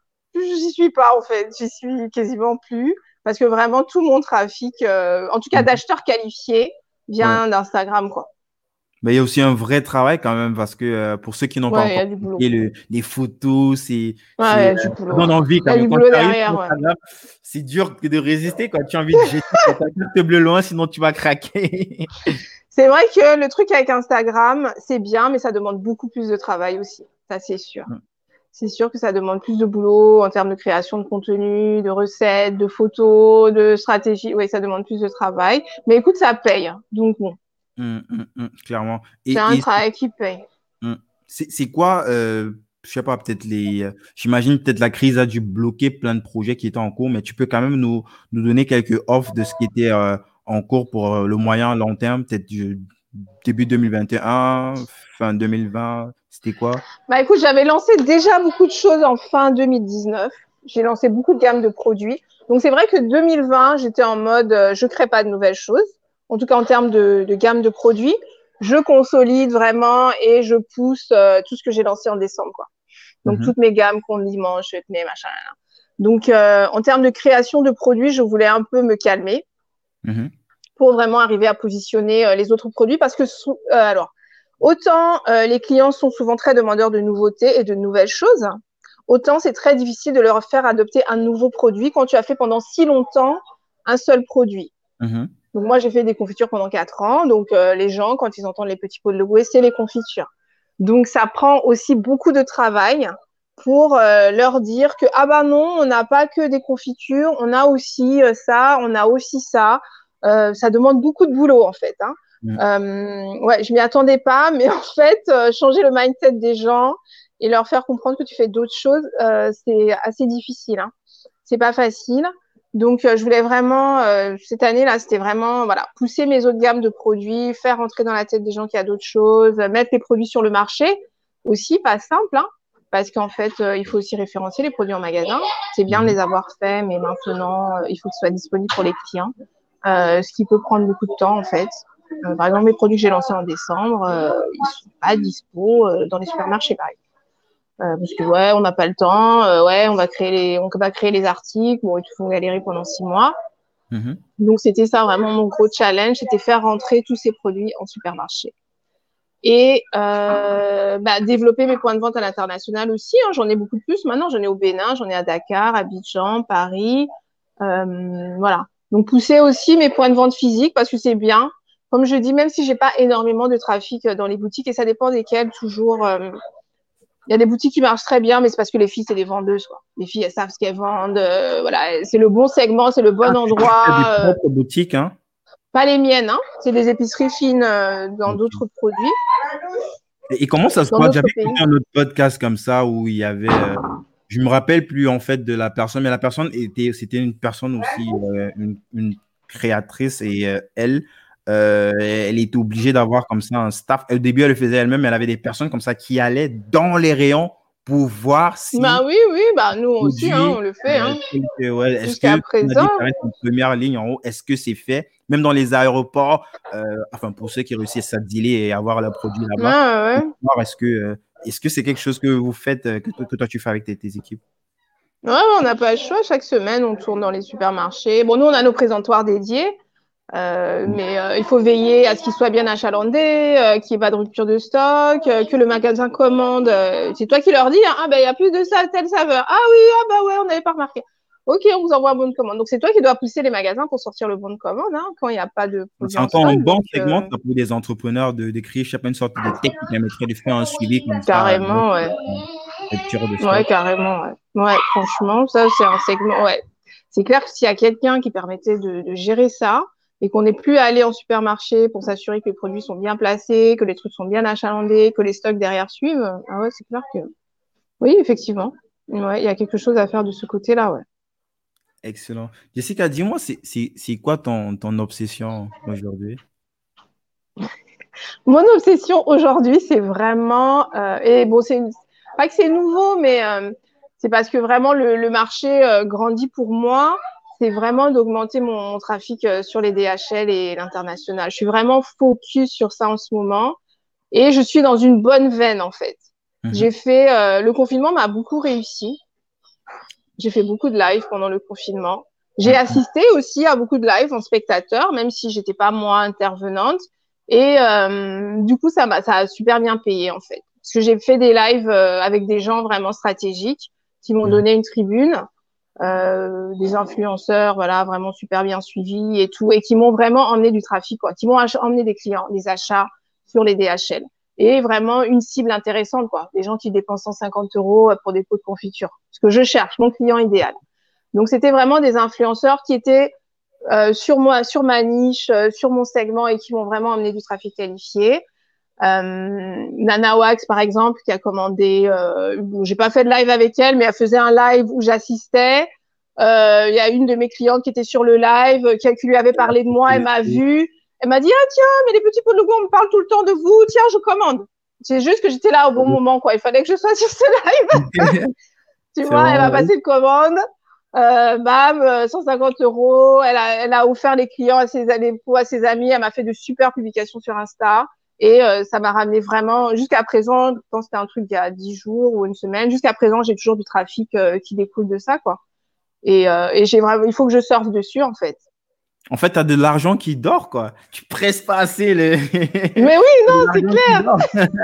J'y suis pas, en fait. J'y suis quasiment plus. Parce que vraiment, tout mon trafic, euh, en tout cas Mhm. d'acheteurs qualifiés, Ouais. vient d'Instagram, quoi. Mais il y a aussi un vrai travail quand même parce que euh, pour ceux qui n'ont pas Ouais, il y encore a du boulot. compris, le, les photos, c'est, Ouais, il y c'est, a euh, du ça boulot. donne envie Il quand y a du même. Quand boulot tu arrives sur derrière, ouais. Instagram, c'est dur de résister quand tu as envie de jeter ta carte bleue loin, sinon tu vas craquer. C'est vrai que le truc avec Instagram, c'est bien, mais ça demande beaucoup plus de travail aussi. Ça, c'est sûr. C'est sûr que ça demande plus de boulot en termes de création de contenu, de recettes, de photos, de stratégie. Oui, ça demande plus de travail. Mais écoute, ça paye. Donc bon, Hum, hum, hum, clairement. c'est Et, un et travail qui paye. hum, c'est c'est quoi, euh, je sais pas, peut-être les, euh, j'imagine peut-être la crise a dû bloquer plein de projets qui étaient en cours, mais tu peux quand même nous, nous donner quelques offres de ce qui était euh, en cours pour euh, le moyen long terme, peut-être du début deux mille vingt et un, fin deux mille vingt, c'était quoi? Bah écoute, j'avais lancé déjà beaucoup de choses en fin deux mille dix-neuf. J'ai lancé beaucoup de gammes de produits. Donc c'est vrai que deux mille vingt, j'étais en mode euh, je crée pas de nouvelles choses. En tout cas en termes de, de gamme de produits, je consolide vraiment et je pousse euh, tout ce que j'ai lancé en décembre, quoi. Donc Mhm, toutes mes gammes, condiments, chutney, machin. Là, là. Donc euh, en termes de création de produits, je voulais un peu me calmer mhm, pour vraiment arriver à positionner euh, les autres produits parce que sous, euh, alors autant euh, les clients sont souvent très demandeurs de nouveautés et de nouvelles choses, autant c'est très difficile de leur faire adopter un nouveau produit quand tu as fait pendant si longtemps un seul produit. mhm, Donc moi j'ai fait des confitures pendant quatre ans, donc euh, les gens quand ils entendent les petits pots de Loué, c'est les confitures. Donc ça prend aussi beaucoup de travail pour euh, leur dire que ah bah non, on n'a pas que des confitures, on a aussi euh, ça, on a aussi ça. Euh, ça demande beaucoup de boulot en fait. Hein. mhm. Euh, ouais, je m'y attendais pas, mais en fait, euh, changer le mindset des gens et leur faire comprendre que tu fais d'autres choses, euh, c'est assez difficile. Hein. C'est pas facile. Donc, euh, je voulais vraiment, euh, cette année-là, c'était vraiment, voilà, pousser mes autres gammes de produits, faire rentrer dans la tête des gens qu'il y a d'autres choses, mettre les produits sur le marché. Aussi, pas simple, hein, parce qu'en fait, euh, il faut aussi référencer les produits en magasin. C'est bien de les Mhm. avoir faits, mais maintenant, euh, il faut qu'ils soient disponibles pour les clients, euh, ce qui peut prendre beaucoup de temps, en fait. Euh, par exemple, mes produits que j'ai lancés en décembre, euh, ils sont pas dispo euh, dans les supermarchés, pareil. Euh, parce que ouais, on n'a pas le temps, euh, ouais, on va créer les, on va créer les articles, bon, il faut galérer pendant six mois. Mhm. Donc c'était ça vraiment mon gros challenge, c'était faire rentrer tous ces produits en supermarché. Et euh, bah, développer mes points de vente à l'international aussi. Hein, j'en ai beaucoup plus maintenant. J'en ai au Bénin, j'en ai à Dakar, Abidjan, Paris. Euh, voilà. Donc pousser aussi mes points de vente physiques parce que c'est bien. Comme je dis, même si j'ai pas énormément de trafic dans les boutiques et ça dépend desquelles toujours. Euh, il y a des boutiques qui marchent très bien, mais c'est parce que les filles, c'est des vendeuses, quoi. Les filles, elles savent ce qu'elles vendent. Euh, voilà, c'est le bon segment, c'est le Ah, bon tu tu as des endroit. Euh, propres boutiques, hein? pas les miennes, hein. C'est des épiceries fines euh, dans Ok. d'autres produits, Et, et comment ça se dans passe? d'autres J'avais pays. écouté un autre podcast comme ça où il y avait, euh, je me rappelle plus en fait de la personne, mais la personne était, c'était une personne aussi, euh, une, une créatrice et euh, elle, euh, elle était obligée d'avoir comme ça un staff. Au début, elle le faisait elle-même, mais elle avait des personnes comme ça qui allaient dans les rayons pour voir Bah si oui, oui, bah nous aussi, hein, on produit, le fait, euh, hein. tel que- ouais, est-ce Jusqu'à que on a présent. dit que ça reste en première ligne en haut, est-ce que c'est fait? Même dans les aéroports, euh, enfin pour ceux qui réussissent à dealer et avoir leur produit Ouais, là-bas, ouais, ouais. voir est-ce que euh, est-ce que c'est quelque chose que vous faites, euh, que, toi- que toi tu fais avec tes, tes équipes? Ouais, ouais, on n'a pas le choix. Chaque semaine, on tourne dans les supermarchés. Bon, nous, on a nos présentoirs dédiés, euh, mais euh, il faut veiller à ce qu'ils soient bien achalandés, euh, qu'il n'y ait pas de rupture de stock, euh, que le magasin commande. euh, c'est toi qui leur dis, hein, ah ben il y a plus de ça, telle saveur. Ah oui, ah bah ouais, on n'avait pas remarqué. Ok, on vous envoie un bon de commande. Donc c'est toi qui dois pousser les magasins pour sortir le bon de commande, hein, quand il n'y a pas de Donc, produit c'est en encore un stock. bon Donc segment euh, ça, pour des entrepreneurs de, de créer chaque une sorte de tech qui permettrait de faire un suivi comme ça, euh, carrément, ouais. rupture de Ouais, stock. carrément, ouais. Ouais, franchement, ça, c'est un segment, ouais. C'est clair que s'il y a quelqu'un qui permettait de, de gérer ça et qu'on n'ait plus à aller en supermarché pour s'assurer que les produits sont bien placés, que les trucs sont bien achalandés, que les stocks derrière suivent, ah ouais, c'est clair que, oui, effectivement. Ouais, il y a quelque chose à faire de ce côté-là, ouais. Excellent. Jessica, dis-moi, c'est c'est- c'est quoi ton, ton obsession aujourd'hui? Mon obsession aujourd'hui, c'est vraiment, euh, et bon, c'est pas que c'est nouveau, mais euh, c'est parce que vraiment le, le marché euh, grandit pour moi. C'est vraiment d'augmenter mon, mon trafic euh, sur les D H L et l'international. Je suis vraiment focus sur ça en ce moment et je suis dans une bonne veine en fait. J'ai Mhm. fait euh, le confinement m'a beaucoup réussi. J'ai fait beaucoup de live pendant le confinement. J'ai Mhm. assisté aussi à beaucoup de live en spectateur, même si j'étais pas moi intervenante. Et euh, du coup, ça m'a, ça a super bien payé en fait, parce que j'ai fait des lives euh, avec des gens vraiment stratégiques qui m'ont Mhm. donné une tribune, euh, des influenceurs, voilà, vraiment super bien suivis et tout, et qui m'ont vraiment emmené du trafic, quoi, qui m'ont ach- emmené des clients, des achats sur les D H L. Et vraiment une cible intéressante, quoi. Des gens qui dépensent cent cinquante euros pour des pots de confiture. Ce que je cherche, mon client idéal. Donc, c'était vraiment des influenceurs qui étaient euh, sur moi, sur ma niche, euh, sur mon segment et qui m'ont vraiment amené du trafic qualifié. Euh, Nana Wax, par exemple, qui a commandé, euh, bon, j'ai pas fait de live avec elle, mais elle faisait un live où j'assistais. Euh, Il y a une de mes clientes qui était sur le live, qui, qui lui avait parlé de moi, elle m'a vue. Elle m'a dit, ah tiens, mais les petits pots de logo, on me parle tout le temps de vous, tiens, je commande. C'est juste que j'étais là au bon moment, quoi. Il fallait que je sois sur ce live. Tu C'est vois, elle bon, m'a ouais. passé une commande, euh, bam, euh, cent cinquante euros. Elle a, elle a offert les clients à ses, les pots à ses amis. Elle m'a fait de super publications sur Insta. Et euh, ça m'a ramené vraiment, jusqu'à présent, je pense que c'était un truc il y a dix jours ou une semaine, jusqu'à présent, j'ai toujours du trafic euh, qui découle de ça, quoi. Et, euh, et j'ai vraiment, il faut que je surfe dessus, en fait. En fait, tu as de l'argent qui dort, quoi. Tu presses pas assez le... Mais oui, de non, c'est l'argent qui clair, dort.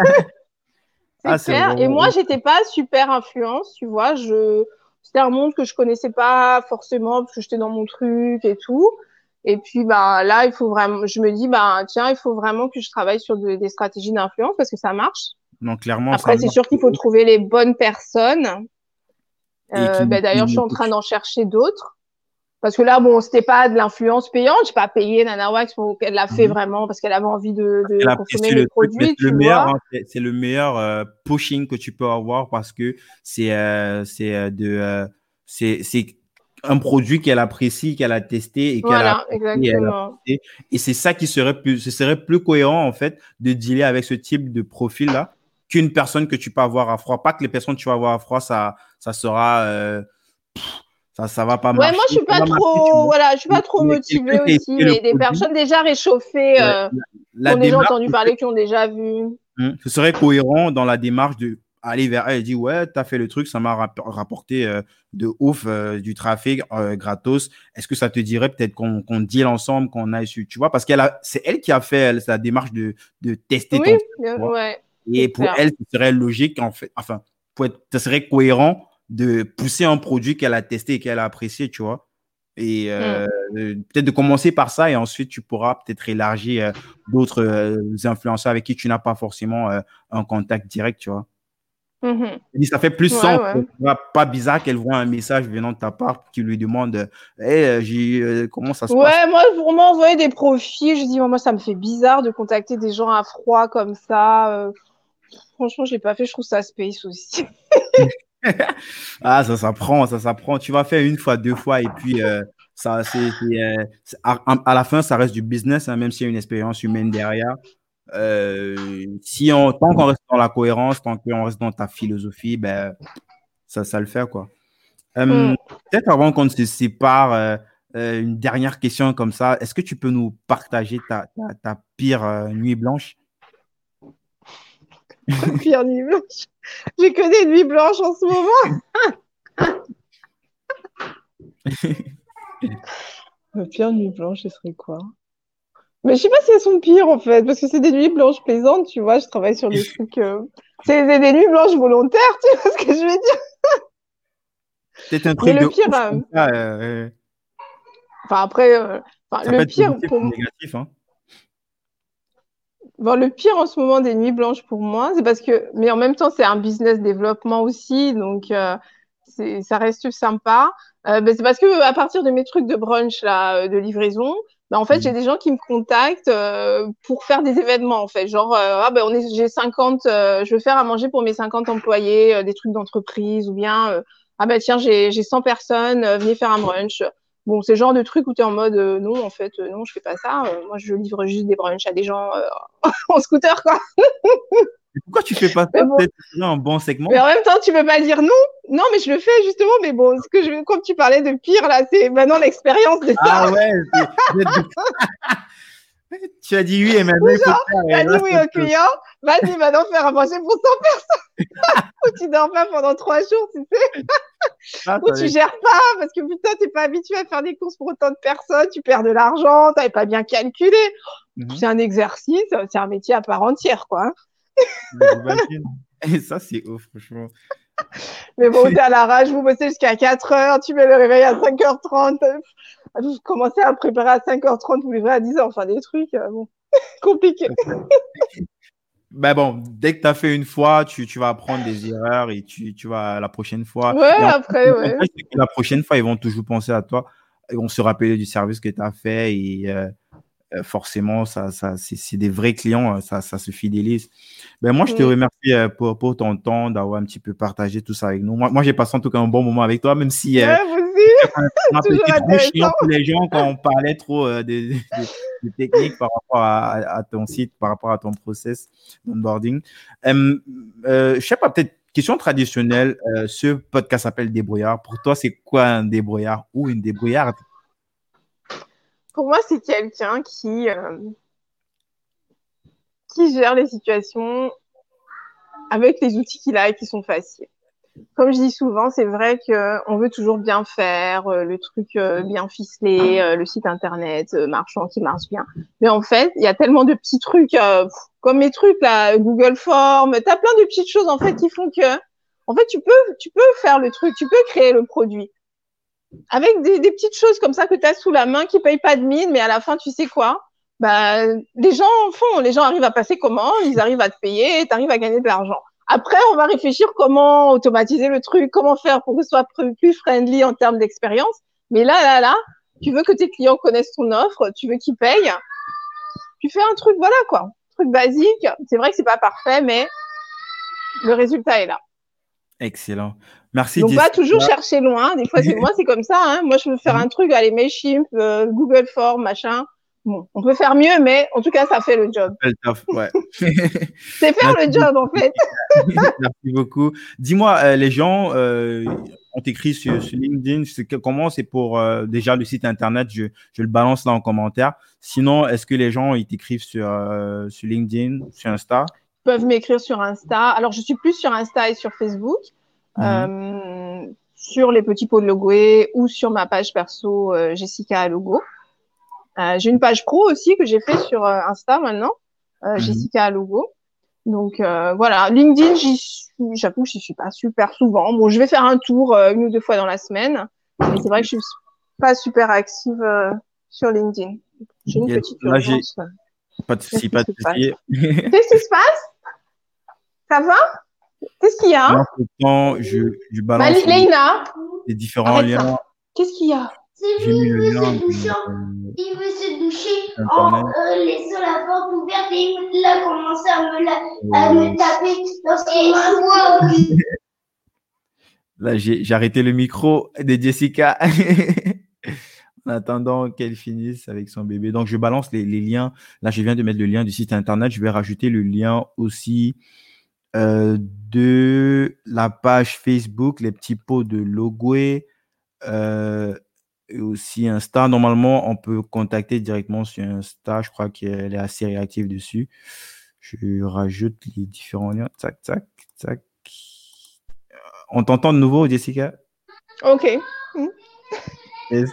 c'est Ah, c'est clair. Et vraiment moi, ouf. j'étais pas super influence, tu vois. Je, c'était un monde que je connaissais pas forcément parce que j'étais dans mon truc et tout. Et puis, bah, là, il faut vraiment, je me dis, bah, tiens, il faut vraiment que je travaille sur de- des stratégies d'influence parce que ça marche. Donc, clairement, ça Après, c'est marche. sûr qu'il faut trouver les bonnes personnes. Et Euh, qui, ben, d'ailleurs, je suis qui- en train d'en chercher d'autres. Parce que là, bon, c'était pas de l'influence payante. J'ai pas payé Nana Wax pour qu'elle l'a fait Mhm. vraiment parce qu'elle avait envie de, de Elle consommer apprécie mes le truc, mais produits, c'est le tu meilleur, vois. hein, c'est c'est le meilleur euh, pushing que tu peux avoir parce que c'est euh, c'est euh, de euh, c'est c'est un produit qu'elle apprécie, qu'elle a testé et qu'elle a Voilà, apprécié, elle a exactement. apprécié. Et c'est ça qui serait plus, ce serait plus cohérent en fait de dealer avec ce type de profil-là qu'une personne que tu peux avoir à froid. Pas que les personnes que tu vas avoir à froid, ça ça sera euh, ça ça va pas Ouais, moi, je marcher, suis ça pas va marcher, tu trop, vois. voilà, je suis pas trop Mais quelqu'un motivée qui a aussi, essayé le mais des produit, personnes déjà réchauffées, ouais, euh, la, qui la ont déjà démarche. entendu parler, qui ont déjà vu. Hmm. Ce serait cohérent dans la démarche de aller vers elle et dire ouais, tu as fait le truc, ça m'a rap- rapporté euh, de ouf euh, du trafic euh, gratos. Est-ce que ça te dirait peut-être qu'on qu'on deal ensemble, qu'on aille sur, tu vois, parce qu'elle a, c'est elle qui a fait elle, sa démarche de, de tester Oui, ton truc, tu bien- vois. ouais, c'est Et pour clair. elle, ce serait logique, en fait, enfin, pour être, ce serait cohérent de pousser un produit qu'elle a testé et qu'elle a apprécié, tu vois. Et Hmm. euh, euh, peut-être de commencer par ça et ensuite tu pourras peut-être élargir euh, d'autres euh, influenceurs avec qui tu n'as pas forcément euh, un contact direct, tu vois. Mhm. Et ça fait plus Ouais, sens. ouais. C'est pas bizarre qu'elle voit un message venant de ta part qui lui demande hey, euh, j'ai, euh, comment ça se passe? Ouais, moi, pour m'envoyer des profils, je dis, moi, ça me fait bizarre de contacter des gens à froid comme ça. Euh, franchement, je l'ai pas fait, je trouve ça space aussi. Ah, ça s'apprend, ça s'apprend. Tu vas faire une fois, deux fois et puis euh, Ça, c'est, c'est, euh, c'est- à, à la fin, ça reste du business, hein, même s'il y a une expérience humaine derrière. Euh, si on, tant qu'on reste dans la cohérence, tant qu'on reste dans ta philosophie, ben, ça, ça le fait, quoi. Euh, Hmm. peut-être avant qu'on ne se sépare, euh, euh, une dernière question comme ça. Est-ce que tu peux nous partager ta, ta, ta pire euh, nuit blanche? Pire nuit blanche. J'ai que des nuits blanches en ce moment. Ma pire nuit blanche, ce serait quoi? Mais je sais pas si elles sont pires en fait, parce que c'est des nuits blanches plaisantes, tu vois. Je travaille sur des trucs. euh, C'est des, des nuits blanches volontaires, tu vois ce que je veux dire? Peut-être un Mais truc de le pire, ouf euh, comme ça. euh, euh, enfin après, euh, enfin, ça peut le être pire positif pour ou négatif, hein. bon, le pire en ce moment des nuits blanches pour moi, c'est parce que, mais en même temps, c'est un business développement aussi, donc euh, c'est, ça reste sympa. Euh, ben, c'est parce que à partir de mes trucs de brunch là, euh, de livraison, ben, en fait, j'ai Mhm. des gens qui me contactent euh, pour faire des événements en fait, genre euh, ah ben on est, j'ai cinquante, euh, je veux faire à manger pour mes cinquante employés, euh, des trucs d'entreprise ou bien euh, ah ben tiens j'ai j'ai cent personnes, euh, venez faire un brunch. Bon, c'est le genre de truc où tu es en mode euh, non, en fait, euh, non, je fais pas ça. Euh, moi, je livre juste des brunchs à des gens euh, en scooter, quoi. Et pourquoi tu fais pas Mais ça? bon, Peut-être que ce serait un bon mais segment. en même temps, tu peux pas dire non. Non, mais je le fais justement. Mais bon, ce que je, comme tu parlais de pire, là, c'est maintenant l'expérience de ça. Ah ouais, c'est- vous êtes de- tu as dit oui et maintenant il faut le faire. Et T'as dit là, oui c'est autre au chose. client. Vas-y, maintenant faire à manger pour cent personnes. Ou tu dors pas pendant trois jours, tu sais. Ah, Ou ça va tu être- gères pas parce que putain, t'es pas habitué à faire des courses pour autant de personnes. Tu perds de l'argent. T'avais pas bien calculé. Mhm. C'est un exercice. C'est un métier à part entière, quoi. J'imagine. Et ça, c'est ouf, franchement. Mais bon, t'es à la rage, vous bossez jusqu'à quatre heures, tu mets le réveil à cinq heures trente, vous commencez à préparer à cinq heures trente, vous livrez à dix heures, enfin des trucs, euh, bon, compliqués. Ben bon, dès que tu as fait une fois, tu, tu vas apprendre des erreurs et tu, tu vas la prochaine fois. Ouais, Et en fait, après, ouais. l'avantage, c'est que la prochaine fois, ils vont toujours penser à toi. Ils vont se rappeler du service que tu as fait et euh, euh, forcément, ça, ça, c'est c'est des vrais clients, euh, ça, ça se fidélise. Ben moi, je te Mm. remercie euh, pour, pour ton temps, d'avoir un petit peu partagé tout ça avec nous. Moi, moi j'ai passé en tout cas un bon moment avec toi, même si euh, Ouais, vous aussi, on a toujours été trop chiant intéressant. pour les gens quand on parlait trop euh, des, des- des techniques par rapport à, à ton site, par rapport à ton process d'onboarding. Euh, euh, je sais pas, peut-être question traditionnelle, euh, ce podcast s'appelle Débrouillard. Pour toi, c'est quoi un débrouillard ou une débrouillarde? Pour moi, c'est quelqu'un qui, euh, qui gère les situations avec les outils qu'il a et qui sont faciles. Comme je dis souvent, c'est vrai qu'on veut toujours bien faire, euh, le truc euh, bien ficelé, euh, le site internet euh, marchand qui marche bien. Mais en fait, il y a tellement de petits trucs, euh, pff, comme mes trucs là, Google Form, t'as plein de petites choses en fait qui font que, en fait, tu peux, tu peux faire le truc, tu peux créer le produit avec des, des petites choses comme ça que t'as sous la main qui payent pas de mine, mais à la fin, tu sais quoi? Bah, les gens font, les gens arrivent à passer commande, ils arrivent à te payer, et t'arrives à gagner de l'argent. Après, on va réfléchir comment automatiser le truc, comment faire pour que ce soit plus friendly en termes d'expérience. Mais là, là, là, tu veux que tes clients connaissent ton offre, tu veux qu'ils payent, tu fais un truc, voilà quoi, un truc basique. C'est vrai que c'est pas parfait, mais le résultat est là. Excellent. Merci, Donc pas Jessica. toujours chercher loin. Des fois, c'est moi, c'est comme ça. Hein. Moi, je veux faire un truc, allez, Mailchimp, euh, Google Form, machin. Bon, on peut faire mieux, mais en tout cas, ça fait le job. Appelle taf, ouais. C'est faire Merci le job, en beaucoup. fait. Merci beaucoup. Dis-moi, euh, les gens, euh, on t'écrit sur, sur LinkedIn. C'est que- comment c'est pour euh, déjà le site internet? Je, je le balance là en commentaire. Sinon, est-ce que les gens ils t'écrivent sur, euh, sur LinkedIn, sur Insta? Ils peuvent m'écrire sur Insta. Alors, je suis plus sur Insta et sur Facebook, Mhm. euh, sur les petits pots de Logoé ou sur ma page perso euh, Jessica à Logo. Euh, j'ai une page pro aussi que j'ai fait sur euh, Insta maintenant, euh, Mhm. Jessica à Logo. Donc euh, voilà, LinkedIn, j'y suis, j'avoue, j'y suis pas super souvent. Bon, je vais faire un tour euh, une ou deux fois dans la semaine, mais c'est vrai que je suis pas super active euh, sur LinkedIn. J'ai une Yes. petite Là, j'ai urgence. pas de Qu'est-ce souci, qui pas de se passe? souci. Qu'est-ce qui se passe? Ça va? Qu'est-ce qu'il y a? Pendant ce temps, je, je Bah, balance les, Leïna, les différents arrête liens. ça. Qu'est-ce qu'il y a? C'est J'ai lui, mis il le veut lien se doucher. de, euh, Il veut se doucher en Internet. euh, laissant la porte ouverte et il a commencé à me, la, à Euh, me taper lorsqu'il m'a Là, j'ai j'ai arrêté le micro de Jessica. en attendant qu'elle finisse avec son bébé. Donc, je balance les, les liens. Là, je viens de mettre le lien du site internet. Je vais rajouter le lien aussi euh, de la page Facebook, les petits pots de Logoué euh, et aussi Insta. Normalement, on peut contacter directement sur Insta. Je crois qu'elle est assez réactive dessus. Je rajoute les différents liens. Tac, tac, tac. On t'entend de nouveau, Jessica? Ok. Yes.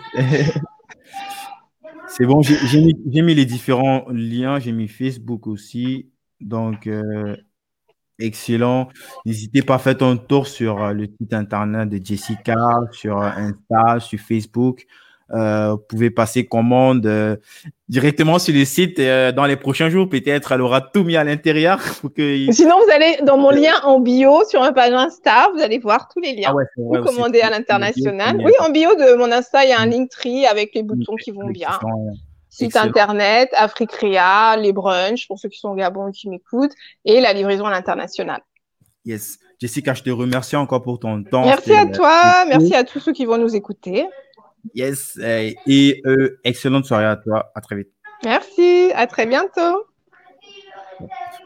C'est bon, j'ai j'ai mis, j'ai mis les différents liens, j'ai mis Facebook aussi. Donc, euh, excellent. N'hésitez pas à faire un tour sur euh, le site internet de Jessica, sur euh, Insta, sur Facebook. Euh, vous pouvez passer commande euh, directement sur le site euh, dans les prochains jours. Peut-être elle aura tout mis à l'intérieur pour que. Sinon, vous allez dans mon lien en bio sur ma page Insta, vous allez voir tous les Ah liens. ouais, c'est Ou vrai aussi. commander à l'international. Oui, en bio de mon Insta, il y a un Linktree avec les boutons qui vont Avec bien. différents- Site Excellent. internet, Africrea, les brunchs pour ceux qui sont au Gabon et qui m'écoutent, et la livraison à l'international. Yes. Jessica, je te remercie encore pour ton temps. Merci C'était à euh, c'était toi, cool. merci à tous ceux qui vont nous écouter. Yes. euh, Et euh, excellente soirée à toi. À très vite. Merci, à très bientôt.